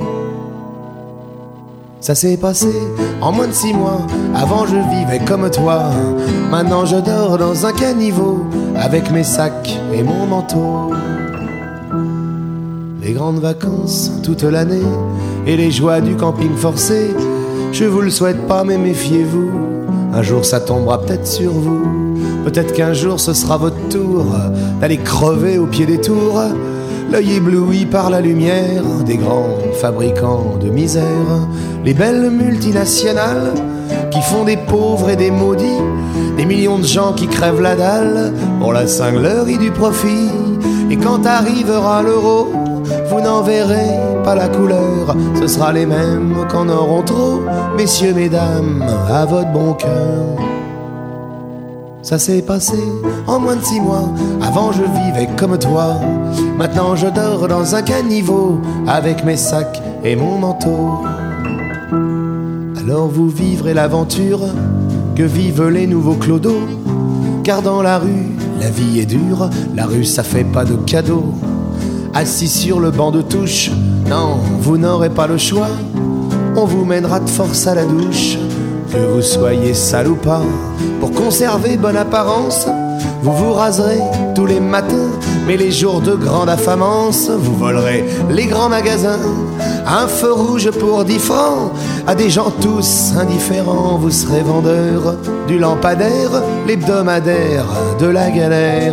Ça s'est passé en moins de six mois, avant je vivais comme toi. Maintenant je dors dans un caniveau, avec mes sacs et mon manteau. Les grandes vacances toute l'année et les joies du camping forcé, je vous le souhaite pas mais méfiez-vous, un jour ça tombera peut-être sur vous. Peut-être qu'un jour ce sera votre tour d'aller crever au pied des tours, l'œil ébloui par la lumière des grands fabricants de misère. Les belles multinationales qui font des pauvres et des maudits, des millions de gens qui crèvent la dalle pour la cinglerie du profit. Et quand arrivera l'euro, vous n'en verrez pas la couleur, ce sera les mêmes qu'en auront trop, messieurs, mesdames, à votre bon cœur. Ça s'est passé en moins de six mois, avant je vivais comme toi. Maintenant je dors dans un caniveau, avec mes sacs et mon manteau. Alors vous vivrez l'aventure que vivent les nouveaux clodos, car dans la rue, la vie est dure, la rue ça fait pas de cadeaux. assis sur le banc de touche. Non, vous n'aurez pas le choix, on vous mènera de force à la douche. Que vous soyez sale ou pas, pour conserver bonne apparence, vous vous raserez tous les matins, mais les jours de grande affamance, vous volerez les grands magasins. Un feu rouge pour dix francs, à des gens tous indifférents, vous serez vendeur du lampadaire, l'hebdomadaire de la galère.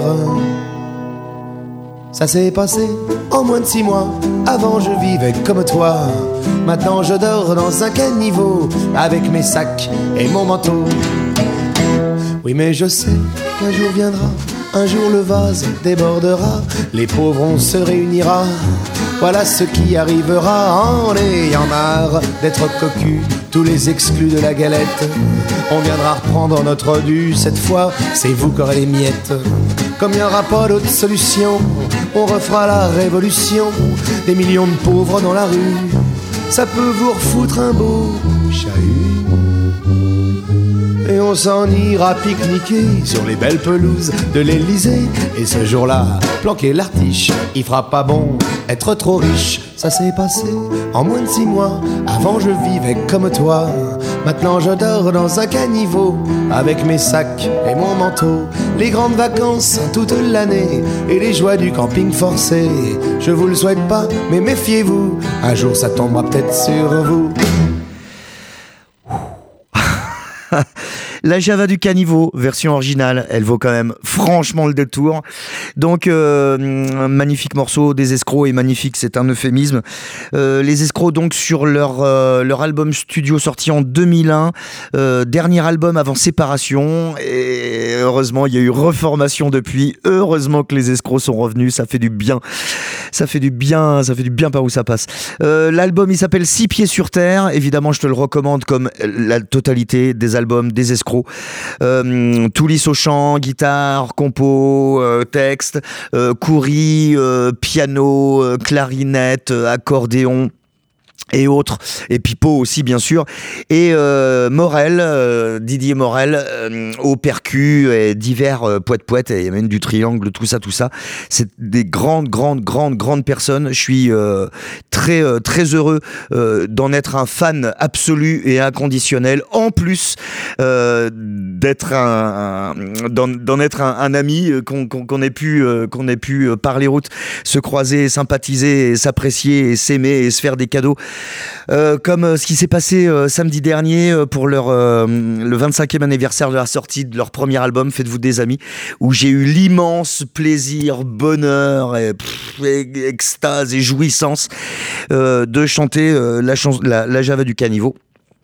Ça s'est passé en moins de six mois, avant je vivais comme toi. Maintenant je dors dans un caniveau, avec mes sacs et mon manteau. Oui mais je sais qu'un jour viendra, un jour le vase débordera, les pauvres on se réunira. Voilà ce qui arrivera en ayant marre d'être cocus, tous les exclus de la galette. On viendra reprendre notre dû, cette fois c'est vous qui aurez les miettes. Comme il n'y aura pas d'autre solution, on refera la révolution. Des millions de pauvres dans la rue, ça peut vous refoutre un beau chahut. Et on s'en ira pique-niquer sur les belles pelouses de l'Élysée. Et ce jour-là, planquer l'artiche, il fera pas bon être trop riche. Ça s'est passé en moins de six mois, avant je vivais comme toi. Maintenant je dors dans un caniveau, avec mes sacs et mon manteau. Les grandes vacances toute l'année, et les joies du camping forcé. Je vous le souhaite pas, mais méfiez-vous, un jour ça tombera peut-être sur vous. La Java du Caniveau, version originale, elle vaut quand même franchement le détour. Donc, euh, un magnifique morceau des Escrocs, et magnifique, c'est un euphémisme. Euh, les Escrocs, donc, sur leur, euh, leur album studio sorti en deux mille un, euh, dernier album avant séparation, et heureusement, il y a eu reformation depuis. Heureusement que les Escrocs sont revenus, ça fait du bien. Ça fait du bien, ça fait du bien par où ça passe. Euh, l'album, il s'appelle Six pieds sur terre. Évidemment, je te le recommande comme la totalité des albums des Escrocs. Euh, tout lisse au chant, guitare, compo, euh, texte, euh, courri, euh, piano, euh, clarinette, euh, accordéon et autres, et Pipo aussi bien sûr, et euh, Morel, euh, Didier Morel euh, au percu et divers euh, poètes-poètes, et même du triangle, tout ça, tout ça. C'est des grandes, grandes, grandes, grandes personnes. Je suis euh, très, euh, très heureux euh, d'en être un fan absolu et inconditionnel. En plus euh, d'être un, un d'en, d'en être un, un ami qu'on, qu'on, qu'on ait pu, euh, qu'on ait pu euh, par les routes se croiser, sympathiser, et s'apprécier, et s'aimer et se faire des cadeaux. Euh, comme euh, ce qui s'est passé euh, samedi dernier euh, pour leur euh, le vingt-cinquième anniversaire de la sortie de leur premier album Faites-vous des amis, où j'ai eu l'immense plaisir, bonheur et, pff, et extase et jouissance euh, de chanter euh, la, chans- la, la Java du Caniveau.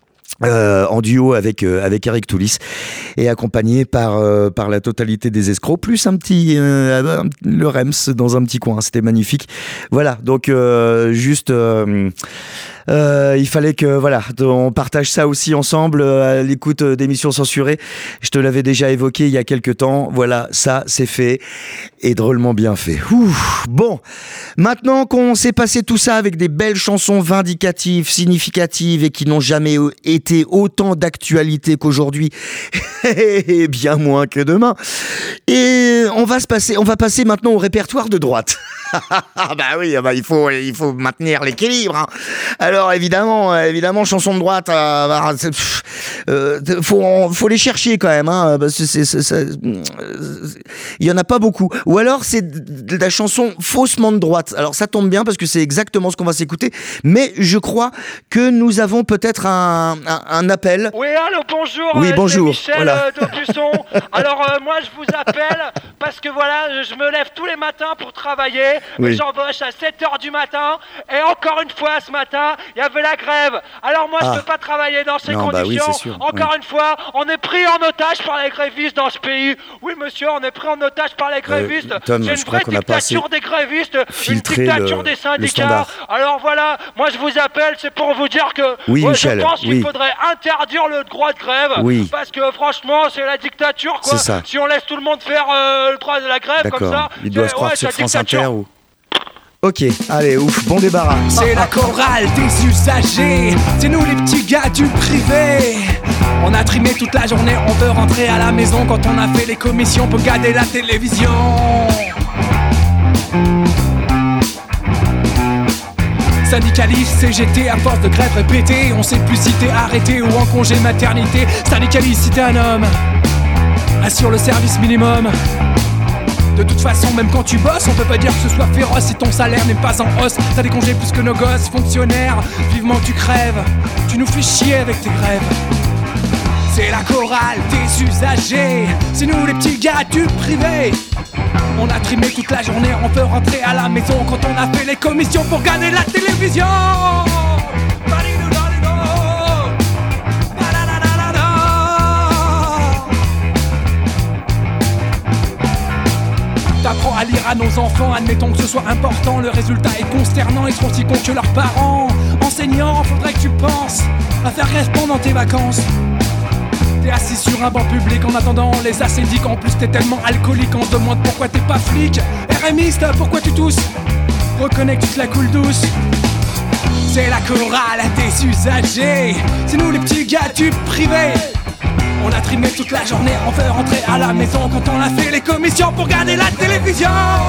Euh, en duo avec euh, avec Eric Toulis, et accompagné par euh, par la totalité des Escrocs, plus un petit euh, le Rems dans un petit coin. C'était magnifique. Voilà, donc euh, juste euh, euh, il fallait que voilà on partage ça aussi ensemble euh, à l'écoute d'émissions censurées. Je te l'avais déjà évoqué il y a quelques temps. Voilà, ça c'est fait, et drôlement bien fait. Ouh. Bon, maintenant qu'on s'est passé tout ça avec des belles chansons vindicatives, significatives, et qui n'ont jamais été autant d'actualité qu'aujourd'hui, et bien moins que demain, et on va se passer, on va passer maintenant au répertoire de droite. Bah oui, bah il faut, il faut maintenir l'équilibre. Hein. Alors évidemment, évidemment, chansons de droite, euh, bah, euh, faut, faut les chercher quand même. Hein, parce que c'est, c'est, c'est, il y en a pas beaucoup. Ou alors c'est de la chanson faussement de droite. Alors ça tombe bien parce que c'est exactement ce qu'on va s'écouter. Mais je crois que nous avons peut-être un, un, un appel. Oui, allô, bonjour. Oui, euh, bonjour. C'est Michel Voilà. euh, d'Aubusson. Alors euh, moi, je vous appelle parce que voilà, je me lève tous les matins pour travailler. Oui. J'embauche à sept heures du matin. Et encore une fois, ce matin, il y avait la grève. Alors moi, Ah. je peux pas travailler dans ces Non, bah oui, conditions. c'est sûr. Encore Oui. une fois, on est pris en otage par les grévistes dans ce pays. Oui, monsieur, on est pris en otage par les grévistes. Tom, C'est une je crois vraie qu'on n'a pas assez dictature des grévistes, filtré une dictature le- des le syndicats. standard. Alors voilà, moi je vous appelle, c'est pour vous dire que Oui, ouais, Michel, je pense qu'il oui. faudrait interdire le droit de grève. Oui. Parce que franchement, c'est la dictature quoi. C'est ça. Si on laisse tout le monde faire euh, le droit de la grève comme ça, D'accord. Ils doivent c'est- croire ouais, que c'est la France dictature. Inter ou. Ok, allez, ouf, bon débarras. C'est la chorale des usagers, c'est nous les petits gars du privé. On a trimé toute la journée, on veut rentrer à la maison. Quand on a fait les commissions, on peut garder la télévision. Syndicaliste, C G T, à force de grève répétée, on sait plus si t'es arrêté ou en congé maternité. Syndicaliste, si t'es un homme, assure le service minimum. De toute façon, même quand tu bosses, on peut pas dire que ce soit féroce si ton salaire n'est pas en hausse. T'as des congés plus que nos gosses, fonctionnaires, vivement tu crèves. Tu nous fais chier avec tes grèves. C'est la chorale des usagers, c'est nous les petits gars du privé. On a trimé toute la journée, on peut rentrer à la maison quand on a fait les commissions pour gagner la télévision. T'apprends à lire à nos enfants, admettons que ce soit important. Le résultat est consternant, ils seront si cons que leurs parents. Enseignant, faudrait que tu penses à faire grève pendant tes vacances. T'es assis sur un banc public en attendant les acédiques. En plus t'es tellement alcoolique, on se demande pourquoi t'es pas flic. RMiste, pourquoi tu tousses? Reconnais que tu te la coules douce. C'est la chorale des usagers, c'est nous les petits gars du privé. On a trimé toute la journée, on veut rentrer à la maison quand on a fait les commissions pour garder la télévision.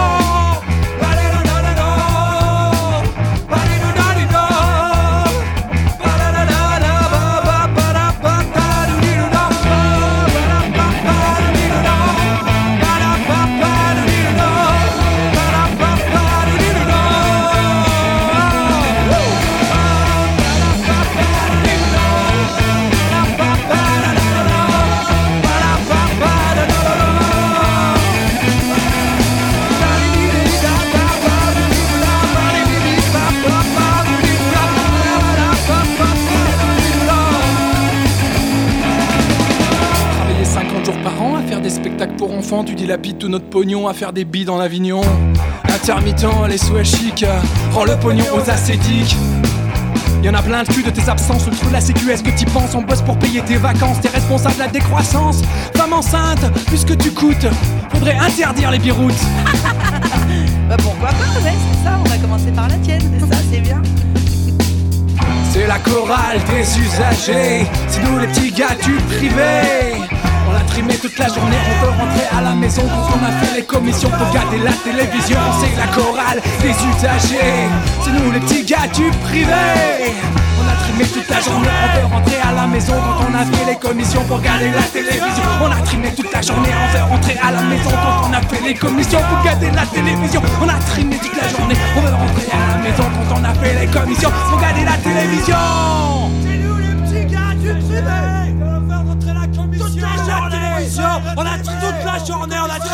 Pour enfants, tu dilapides tout notre pognon à faire des billes dans l'Avignon. Intermittent, les sous chic, rends le pognon aux acédiques. Y'en a plein de cul de tes absences, le trou de la sécu, est-ce que t'y penses? On bosse pour payer tes vacances, t'es responsable de la décroissance. Femme enceinte, puisque tu coûtes, faudrait interdire les biroutes. Bah pourquoi pas, ouais, c'est ça, on va commencer par la tienne, c'est ça, c'est bien. C'est la chorale des usagers, c'est nous les petits gars du privé. On a trimé toute la journée, on veut rentrer à la maison quand on a fait les commissions pour garder la télévision. C'est la chorale des usagers, c'est nous les petits gars du privé. On a trimé toute la journée, on veut rentrer à la maison quand on a fait les commissions pour garder la télévision. On a trimé toute la journée, on veut rentrer à la maison quand on a fait les commissions pour garder la télévision. On a trimé toute la journée, on veut rentrer à la maison quand on a fait les commissions pour garder la télévision. C'est nous les petits gars du privé. On a toute la journée, on a toute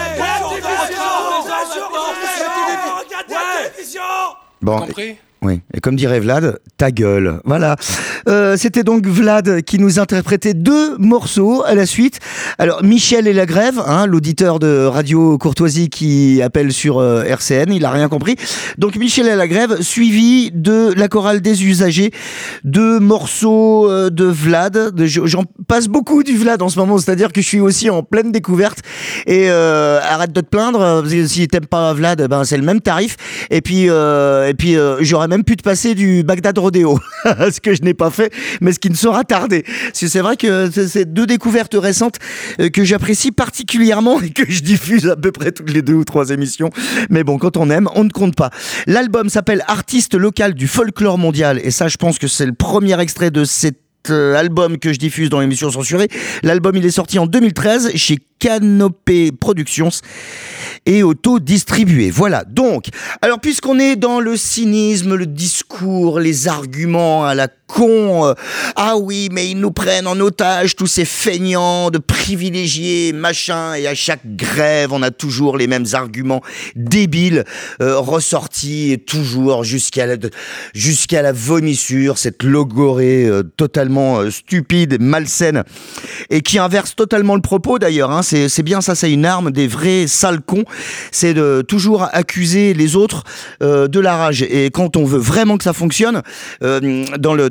la télévision. Bon, oui, et comme dirait Vlad, ta gueule. Voilà. Euh, c'était donc Vlad qui nous interprétait deux morceaux à la suite. Alors, Michel et la grève, hein, l'auditeur de Radio Courtoisie qui appelle sur euh, R C N, il a rien compris. Donc, Michel et la grève, suivi de la chorale des usagers, deux morceaux euh, de Vlad. De, j'en passe beaucoup du Vlad en ce moment, c'est-à-dire que je suis aussi en pleine découverte. Et euh, arrête de te plaindre, parce que si t'aimes pas Vlad, ben c'est le même tarif. Et puis, euh, et puis, euh, j'aurais même pu te passer du Bagdad Rodeo, ce que je n'ai pas fait, mais ce qui ne sera tardé. Parce que c'est vrai que c'est deux découvertes récentes que j'apprécie particulièrement et que je diffuse à peu près toutes les deux ou trois émissions. Mais bon, quand on aime, on ne compte pas. L'album s'appelle Artiste local du folklore mondial, et ça, je pense que c'est le premier extrait de cette album que je diffuse dans l'émission Censurée. L'album, il est sorti en deux mille treize chez Canopée Productions et auto-distribué. Voilà. Donc, alors puisqu'on est dans le cynisme, le discours, les arguments à la con, euh, ah oui, mais ils nous prennent en otage, tous ces feignants de privilégiés, machin, et à chaque grève, on a toujours les mêmes arguments débiles euh, ressortis, et toujours jusqu'à la, jusqu'à la vomissure, cette logorée euh, totalement euh, stupide, malsaine, et qui inverse totalement le propos d'ailleurs, hein. C'est, c'est bien ça, c'est une arme des vrais sales cons, c'est de toujours accuser les autres euh, de la rage. Et quand on veut vraiment que ça fonctionne, euh, dans le dans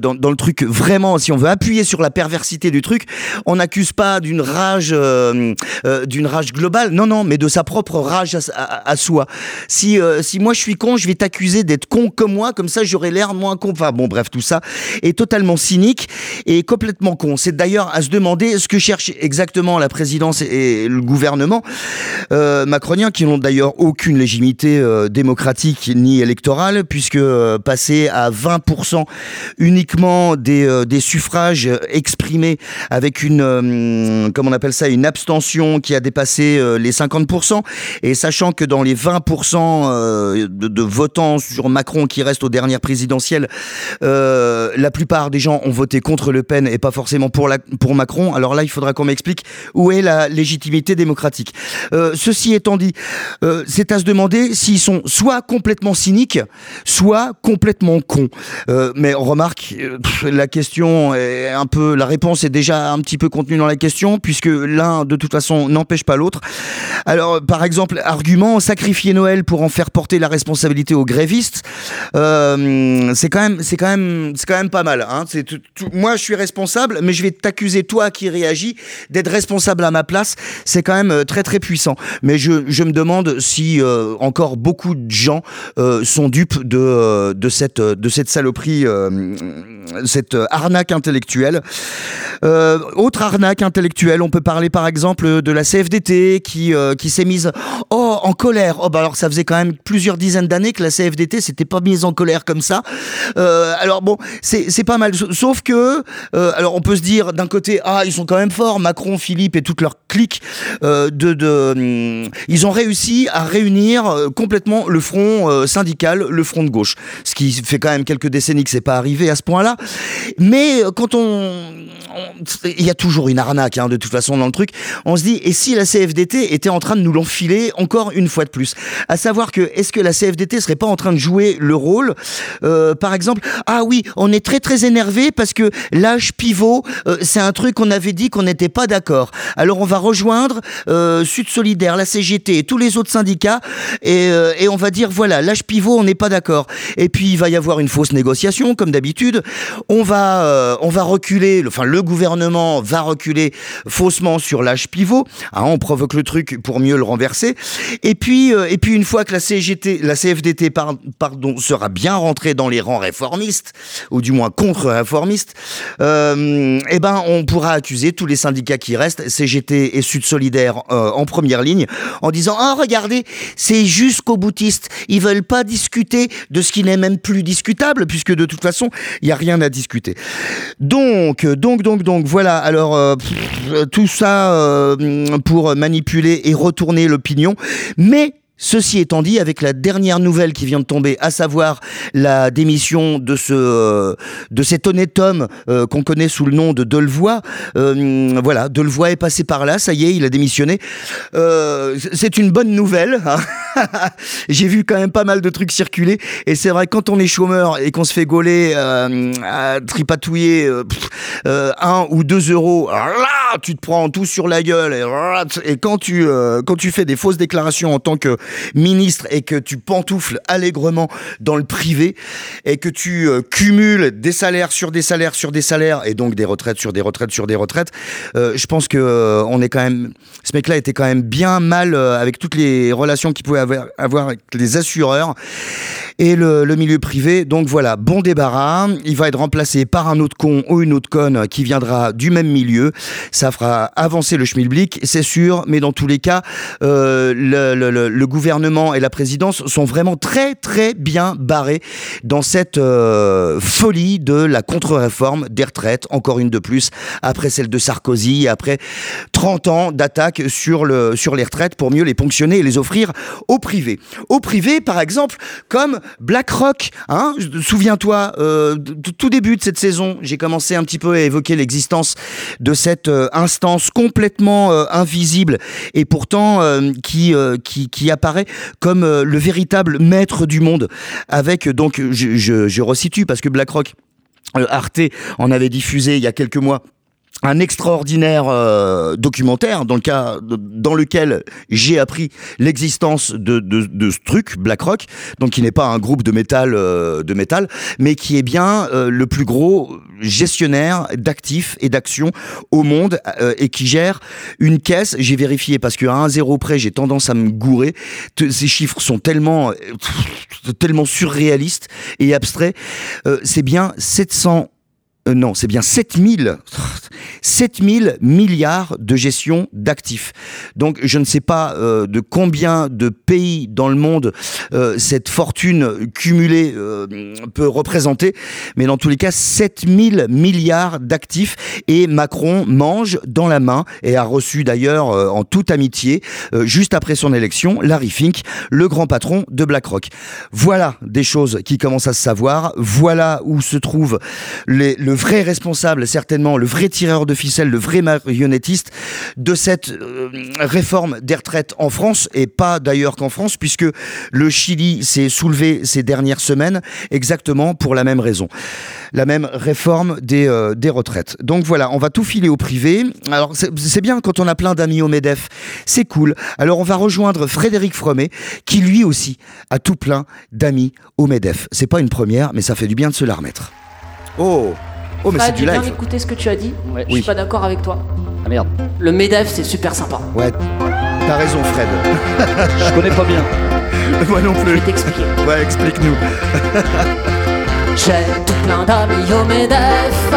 dans, dans le truc vraiment, si on veut appuyer sur la perversité du truc, on n'accuse pas d'une rage, euh, euh, d'une rage globale, non, non, mais de sa propre rage à, à, à soi. Si, euh, si moi je suis con, je vais t'accuser d'être con comme moi, comme ça j'aurai l'air moins con. Enfin bon, bref, tout ça est totalement cynique et complètement con. C'est d'ailleurs à se demander ce que cherche exactement la présidence et, et le gouvernement euh, macronien, qui n'ont d'ailleurs aucune légitimité euh, démocratique ni électorale, puisque euh, passer à vingt pour cent uniquement des, euh, des suffrages exprimés avec une, euh, comment on appelle ça, une abstention qui a dépassé euh, les cinquante pour cent, et sachant que dans les vingt pour cent euh, de, de votants sur Macron qui restent aux dernières présidentielles, euh, la plupart des gens ont voté contre Le Pen et pas forcément pour, la, pour Macron. Alors là, il faudra qu'on m'explique où est la légitimité démocratique. Euh, ceci étant dit, euh, c'est à se demander s'ils sont soit complètement cyniques, soit complètement cons. Euh, mais on remarque, euh, la question est un peu, la réponse est déjà un petit peu contenue dans la question, puisque l'un, de toute façon, n'empêche pas l'autre. Alors, par exemple, argument, sacrifier Noël pour en faire porter la responsabilité aux grévistes, euh, c'est quand même, c'est quand même, c'est quand même pas mal. Hein. C'est tout, tout, moi, je suis responsable, mais je vais t'accuser, toi qui réagis, d'être responsable à ma place. C'est quand même très, très puissant. Mais je, je me demande si euh, encore beaucoup de gens euh, sont dupes de, euh, de cette, de cette saloperie, euh, cette arnaque intellectuelle. Euh, autre arnaque intellectuelle, on peut parler par exemple de la C F D T qui, euh, qui s'est mise oh, en colère. Oh, bah alors ça faisait quand même plusieurs dizaines d'années que la C F D T s'était pas mise en colère comme ça. Euh, alors bon, c'est, c'est pas mal. Sauf que, euh, alors on peut se dire d'un côté, ah ils sont quand même forts, Macron, Philippe et toute leur clique, euh, de, de, hum, ils ont réussi à réunir euh, complètement le front euh, syndical, le front de gauche. Ce qui fait quand même quelques décennies que c'est pas arrivé à ce point-là. Mais euh, quand on, il y a toujours une arnaque hein, de toute façon dans le truc. On se dit, et si la C F D T était en train de nous l'enfiler encore une fois de plus, à savoir que est-ce que la C F D T serait pas en train de jouer le rôle, euh, par exemple, ah oui, on est très très énervé parce que l'âge pivot, euh, c'est un truc qu'on avait dit qu'on n'était pas d'accord. Alors on va rejoindre euh, Sud Solidaire, la C G T et tous les autres syndicats et, euh, et on va dire voilà, l'âge pivot, on n'est pas d'accord. Et puis il va y avoir une fausse négociation comme d'habitude. On va euh, on va reculer, enfin le gouvernement va reculer faussement sur l'âge pivot. Hein, on provoque le truc pour mieux le renverser. Et puis euh, et puis une fois que la C G T, la C F D T par, pardon sera bien rentrée dans les rangs réformistes ou du moins contre-réformistes, euh, eh ben on pourra accuser tous les syndicats qui restent, C G T et Sud Solidaire euh, en première ligne, en disant ah oh, regardez, c'est jusqu'aux boutistes, ils veulent pas discuter de ce qui n'est même plus discutable puisque de toute façon il y a rien à discuter. Donc donc donc donc voilà. Alors euh, pff, tout ça euh, pour manipuler et retourner l'opinion, mais ceci étant dit, avec la dernière nouvelle qui vient de tomber, à savoir la démission de ce euh, de cet honnête homme euh, qu'on connaît sous le nom de Delevoye, euh, voilà, Delevoye est passé par là, ça y est, il a démissionné. Euh, c'est une bonne nouvelle. Hein. J'ai vu quand même pas mal de trucs circuler, et c'est vrai quand on est chômeur et qu'on se fait gauler euh, à tripatouiller euh, euh, un ou deux euros, alors là, tu te prends tout sur la gueule, et, et quand tu euh, quand tu fais des fausses déclarations en tant que ministre et que tu pantoufles allègrement dans le privé et que tu euh, cumules des salaires sur des salaires sur des salaires et donc des retraites sur des retraites sur des retraites, euh, je pense que euh, on est quand même, ce mec-là était quand même bien mal euh, avec toutes les relations qu'il pouvait avoir, avoir avec les assureurs et le, le milieu privé. Donc voilà, bon débarras. Il va être remplacé par un autre con ou une autre conne qui viendra du même milieu. Ça fera avancer le schmilblick, c'est sûr, mais dans tous les cas, euh, le, le, le, le gouvernement et la présidence sont vraiment très très bien barrés dans cette euh, folie de la contre-réforme des retraites, encore une de plus, après celle de Sarkozy, après trente ans d'attaque sur, le, sur les retraites pour mieux les ponctionner et les offrir au privé. Au privé, par exemple, comme BlackRock, hein, souviens-toi, euh, tout début de cette saison, j'ai commencé un petit peu à évoquer l'existence de cette euh, instance complètement euh, invisible et pourtant euh, qui, euh, qui, qui apparaît comme euh, le véritable maître du monde, avec, donc, je, je, je resitue parce que BlackRock, euh, Arte en avait diffusé il y a quelques mois un extraordinaire euh, documentaire dans le cas dans lequel j'ai appris l'existence de, de, de ce truc BlackRock, donc qui n'est pas un groupe de métal euh, de métal, mais qui est bien euh, le plus gros gestionnaire d'actifs et d'actions au monde euh, et qui gère une caisse. J'ai vérifié parce qu'à un zéro près, j'ai tendance à me gourer. T- ces chiffres sont tellement pff, tellement surréalistes et abstraits. Euh, c'est bien sept cents Euh, non, c'est bien sept mille milliards de gestion d'actifs. Donc, je ne sais pas euh, de combien de pays dans le monde euh, cette fortune cumulée euh, peut représenter, mais dans tous les cas, sept mille milliards d'actifs. Et Macron mange dans la main et a reçu d'ailleurs euh, en toute amitié, euh, juste après son élection, Larry Fink, le grand patron de BlackRock. Voilà des choses qui commencent à se savoir. Voilà où se trouve les, le vrai responsable, certainement, le vrai tireur de ficelle, le vrai marionnettiste de cette euh, réforme des retraites en France, et pas d'ailleurs qu'en France, puisque le Chili s'est soulevé ces dernières semaines exactement pour la même raison. La même réforme des, euh, des retraites. Donc voilà, on va tout filer au privé. Alors c'est, c'est bien quand on a plein d'amis au MEDEF, c'est cool. Alors on va rejoindre Frédéric Fromet, qui lui aussi a tout plein d'amis au MEDEF. C'est pas une première, mais ça fait du bien de se la remettre. Oh Oh, mais Fred, c'est du j'ai live. bien écouté ce que tu as dit. Ouais. Je Oui. suis pas d'accord avec toi. Ah merde. Le MEDEF, c'est super sympa. Ouais, t'as raison, Fred. Je connais pas bien. Moi non plus. Je vais t'expliquer. Ouais, explique-nous. J'ai tout plein d'amis au MEDEF.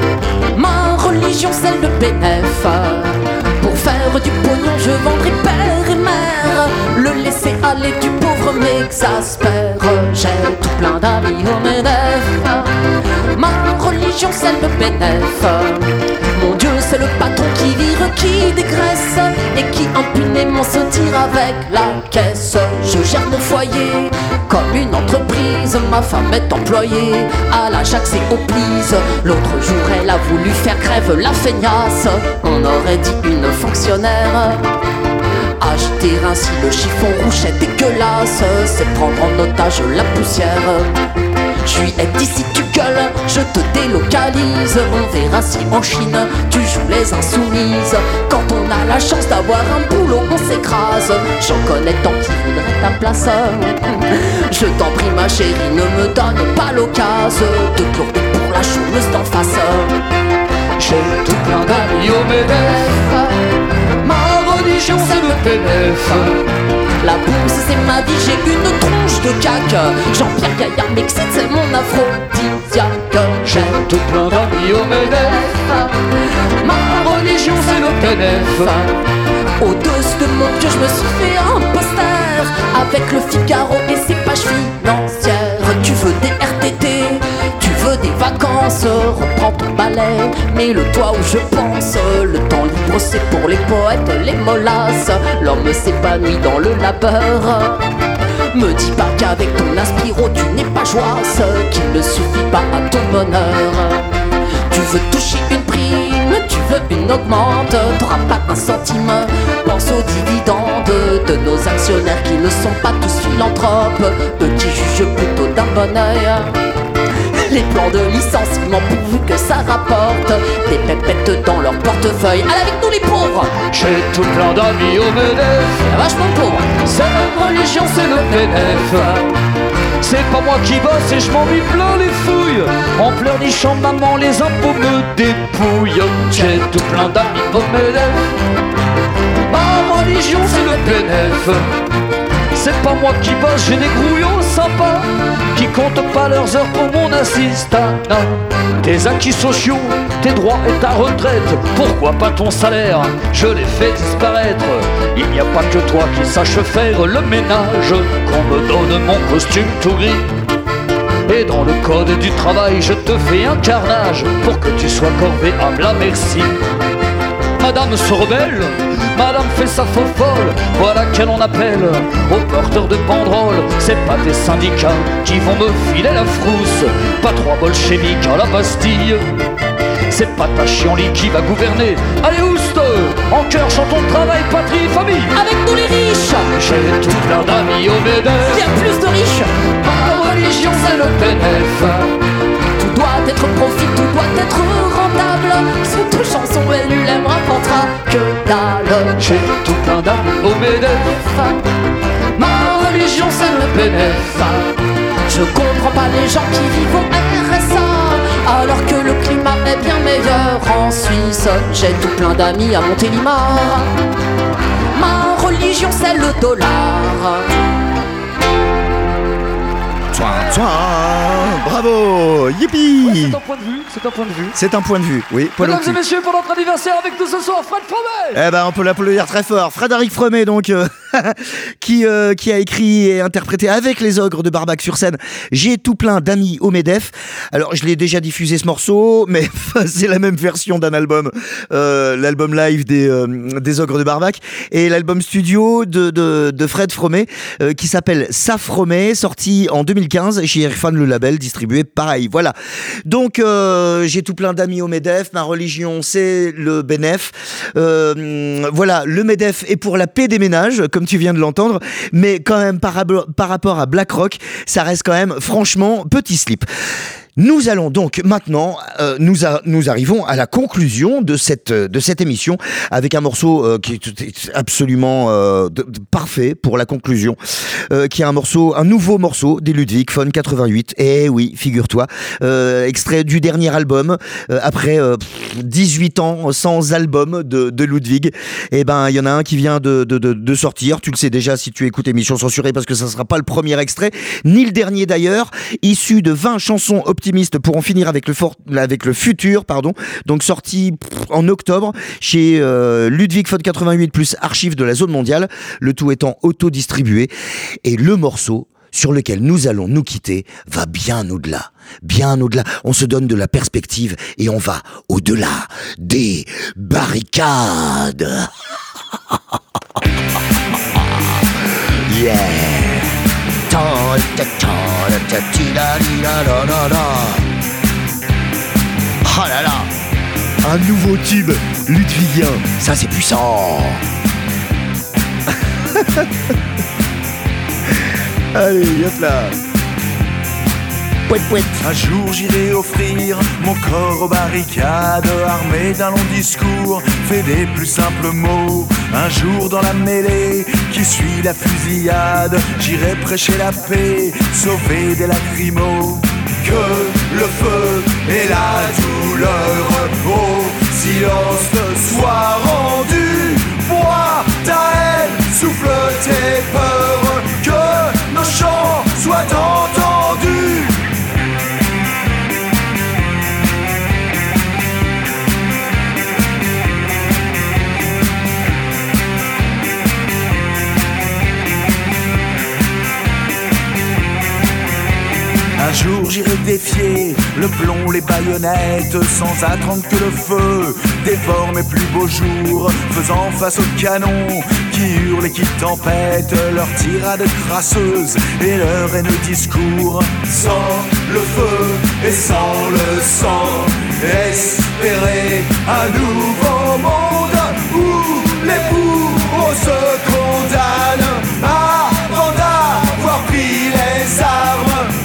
Ma religion, c'est le bénéf. Pour faire du pognon, je vendrai père et mère. Le laisser aller du pauvre m'exaspère. J'ai tout plein d'amis au MEDEF. Ma religion, c'est le bénéf. Mon Dieu, c'est le patron qui vire, qui dégraisse et qui impunément se tire avec la caisse. Je gère mon foyer comme une entreprise. Ma femme est employée à l'Ajax et au Please. L'autre jour, elle a voulu faire grève, la feignasse. On aurait dit une fonctionnaire. Agiter ainsi le chiffon rouge est dégueulasse. C'est prendre en otage la poussière. Je lui ai dit si tu gueules, je te délocalise. On verra si en Chine tu joues les insoumises. Quand on a la chance d'avoir un boulot, on s'écrase. J'en connais tant qui voudraient ta place. Je t'en prie ma chérie, ne me donne pas l'occasion de pleurer pour la chômeuse d'en face. J'ai tout plein d'amis au MEDEF. Ma religion c'est le P N F. La bourse c'est ma vie, j'ai une tronche de cac. Jean-Pierre Gaillard m'excite, c'est mon aphrodisiaque. J'ai tout plein d'amis au MEDEF. Ma religion c'est le P N F. Au-dessus de mon Dieu je me suis fait un poster avec le Figaro et ses pages financières. Tu veux des R T T, tu veux des vacances, reprends ton balai, mets-le toi où je pense. Le temps libre c'est pour les poètes, les mollasses. L'homme s'épanouit dans le labeur. Me dis pas qu'avec ton aspiro tu n'es pas joyeuse, qu'il ne suffit pas à ton bonheur. Tu veux toucher une prime, tu veux une augmente, t'auras pas un centime. Pense aux dividendes de nos actionnaires qui ne sont pas tous philanthropes, eux qui jugent plutôt d'un bon oeil les plans de licenciement pourvu que ça rapporte des pépettes dans leur portefeuille. Allez avec nous les pauvres. J'ai tout plein d'amis au MEDEF. C'est vachement pauvre. C'est ma religion, c'est le P N F. C'est pas moi qui bosse et je m'en vis plein les fouilles. En pleurnichant maman les impôts me dépouillent. J'ai tout plein d'amis au MEDEF. Ma religion c'est le P N F. C'est pas moi qui bosse, j'ai des grouillons sympas qui comptent pas leurs heures pour mon assistant. Tes acquis sociaux, tes droits et ta retraite, pourquoi pas ton salaire? Je les fais disparaître. Il n'y a pas que toi qui sache faire le ménage. Qu'on me donne mon costume tout gris. Et dans le code du travail, je te fais un carnage pour que tu sois corvé à la merci. Madame se rebelle, madame fait sa faux folle. Voilà qu'elle en appelle aux porteurs de banderoles. C'est pas des syndicats qui vont me filer la frousse, pas trois bolcheviques à la Bastille. C'est pas ta chienlit qui va gouverner. Allez oust, en cœur chantons travail, patrie, famille. Avec nous les riches. J'ai tout plein d'amis au MEDEF. Il y a plus de riches. Ma religion c'est le P N F. Tout doit être profit, tout doit être rentable. Cette chanson j'ai tout plein d'amis au MEDEF. Ma religion c'est le bénéf. Je comprends pas les gens qui vivent au R S A alors que le climat est bien meilleur en Suisse. J'ai tout plein d'amis à Montélimar. Ma religion c'est le dollar. Tsoin, tsoin, bravo, yippee. Ouais, c'est un point de vue, c'est un point de vue. C'est un point de vue, oui. Paul Mesdames Octi. et messieurs, pour notre anniversaire avec nous ce soir, Fred Fromet. Eh ben, on peut l'applaudir très fort. Frédéric Fromet, donc, euh, qui, euh, qui a écrit et interprété avec les Ogres de Barbac-sur-Seine J'ai tout plein d'amis au MEDEF. Alors, je l'ai déjà diffusé ce morceau, mais c'est la même version d'un album, euh, l'album live des, euh, des Ogres de Barbac, et l'album studio de, de, de Fred Fromet, euh, qui s'appelle Ça Fromet, sorti en deux mille quinze chez Irfan, le label, distribué pareil. Voilà. Donc, euh, j'ai tout plein d'amis au MEDEF. Ma religion, c'est le bénéf. Euh, voilà, le MEDEF est pour la paix des ménages, comme tu viens de l'entendre, mais quand même, par, par rapport à BlackRock, ça reste quand même, franchement, petit slip. Nous allons donc maintenant, euh, nous, a, nous arrivons à la conclusion de cette, de cette émission avec un morceau euh, qui est absolument euh, de, de, parfait pour la conclusion, euh, qui est un morceau, un nouveau morceau des Ludwig von quatre-vingt-huit. Eh oui, figure-toi, euh, extrait du dernier album euh, après euh, dix-huit ans sans album de, de Ludwig. Eh ben, il y en a un qui vient de, de, de, de sortir. Tu le sais déjà si tu écoutes Émission Censurée parce que ça sera pas le premier extrait, ni le dernier d'ailleurs, issu de vingt chansons optimistes pour en finir avec le, for- avec le futur, pardon. Donc sorti en octobre chez euh, Ludwig von quatre-vingt-huit plus Archives de la Zone Mondiale, le tout étant auto-distribué. Et le morceau sur lequel nous allons nous quitter va bien au-delà, bien au-delà. On se donne de la perspective et on va au-delà des barricades. Yeah. Oh là là, un nouveau tube ludwigien, ça c'est puissant. Allez, hop là. Pouet, pouet. Un jour j'irai offrir mon corps aux barricades, armé d'un long discours, fait des plus simples mots. Un jour dans la mêlée qui suit la fusillade, j'irai prêcher la paix, sauver des lacrymos. Que le feu et la douleur au silence te soient rendus. Bois ta haine, souffle tes peurs, que nos chants soient entendus. Un jour j'irai défier le plomb, les baïonnettes, sans attendre que le feu dévore mes plus beaux jours, faisant face aux canons qui hurlent et qui tempêtent leurs tirades crasseuses et leur haineux discours. Sans le feu et sans le sang, espérer un nouveau monde où les bourreaux se condamnent avant d'avoir pris les armes.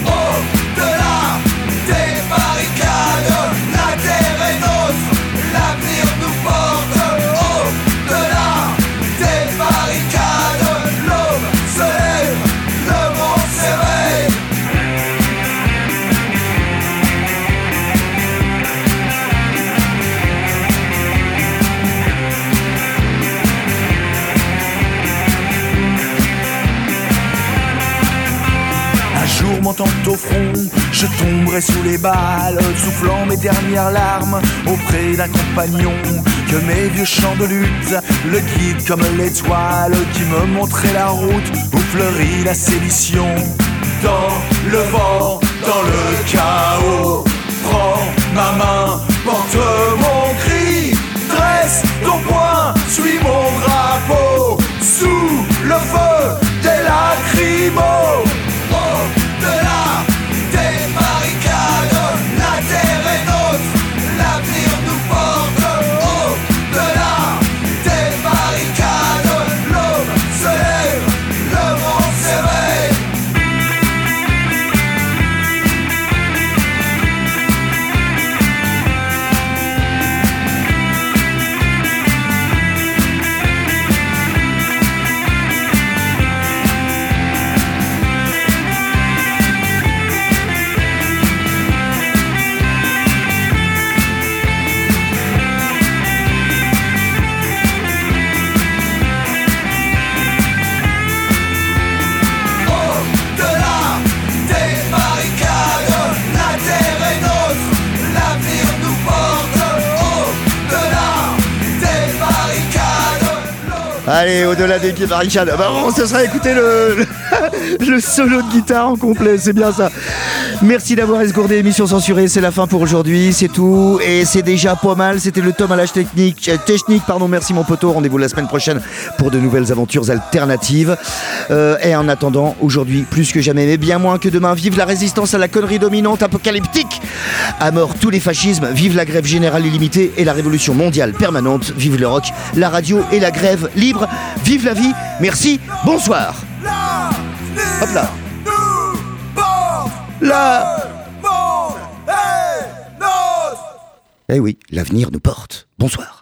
Montant au front, je tomberai sous les balles, soufflant mes dernières larmes auprès d'un compagnon. Que mes vieux chants de lutte le guident comme l'étoile qui me montrait la route où fleurit la sédition. Dans le vent, dans le chaos, prends ma main, porte mon cri, dresse ton poing, suis mon drapeau, sous le feu des lacrymos. Au-delà des barricades, la terre est nôtre, l'avenir nous porte. Au-delà des barricades, l'aube se lève, le monde s'éveille. Allez, au-delà des barricades. Bah bon, ça sera écouter le, le, le solo de guitare en complet, c'est bien ça. Merci d'avoir esgourdé l'émission censurée, c'est la fin pour aujourd'hui, c'est tout. Et c'est déjà pas mal, c'était le tome à l'âge technique. Euh, technique, pardon, merci mon poteau. Rendez-vous la semaine prochaine pour de nouvelles aventures alternatives. Euh, et en attendant, aujourd'hui, plus que jamais, mais bien moins que demain, vive la résistance à la connerie dominante apocalyptique. À mort tous les fascismes, vive la grève générale illimitée et la révolution mondiale permanente. Vive le rock, la radio et la grève libre. Vive la vie, merci, bonsoir. Hop là. La... Eh oui, l'avenir nous porte. Bonsoir.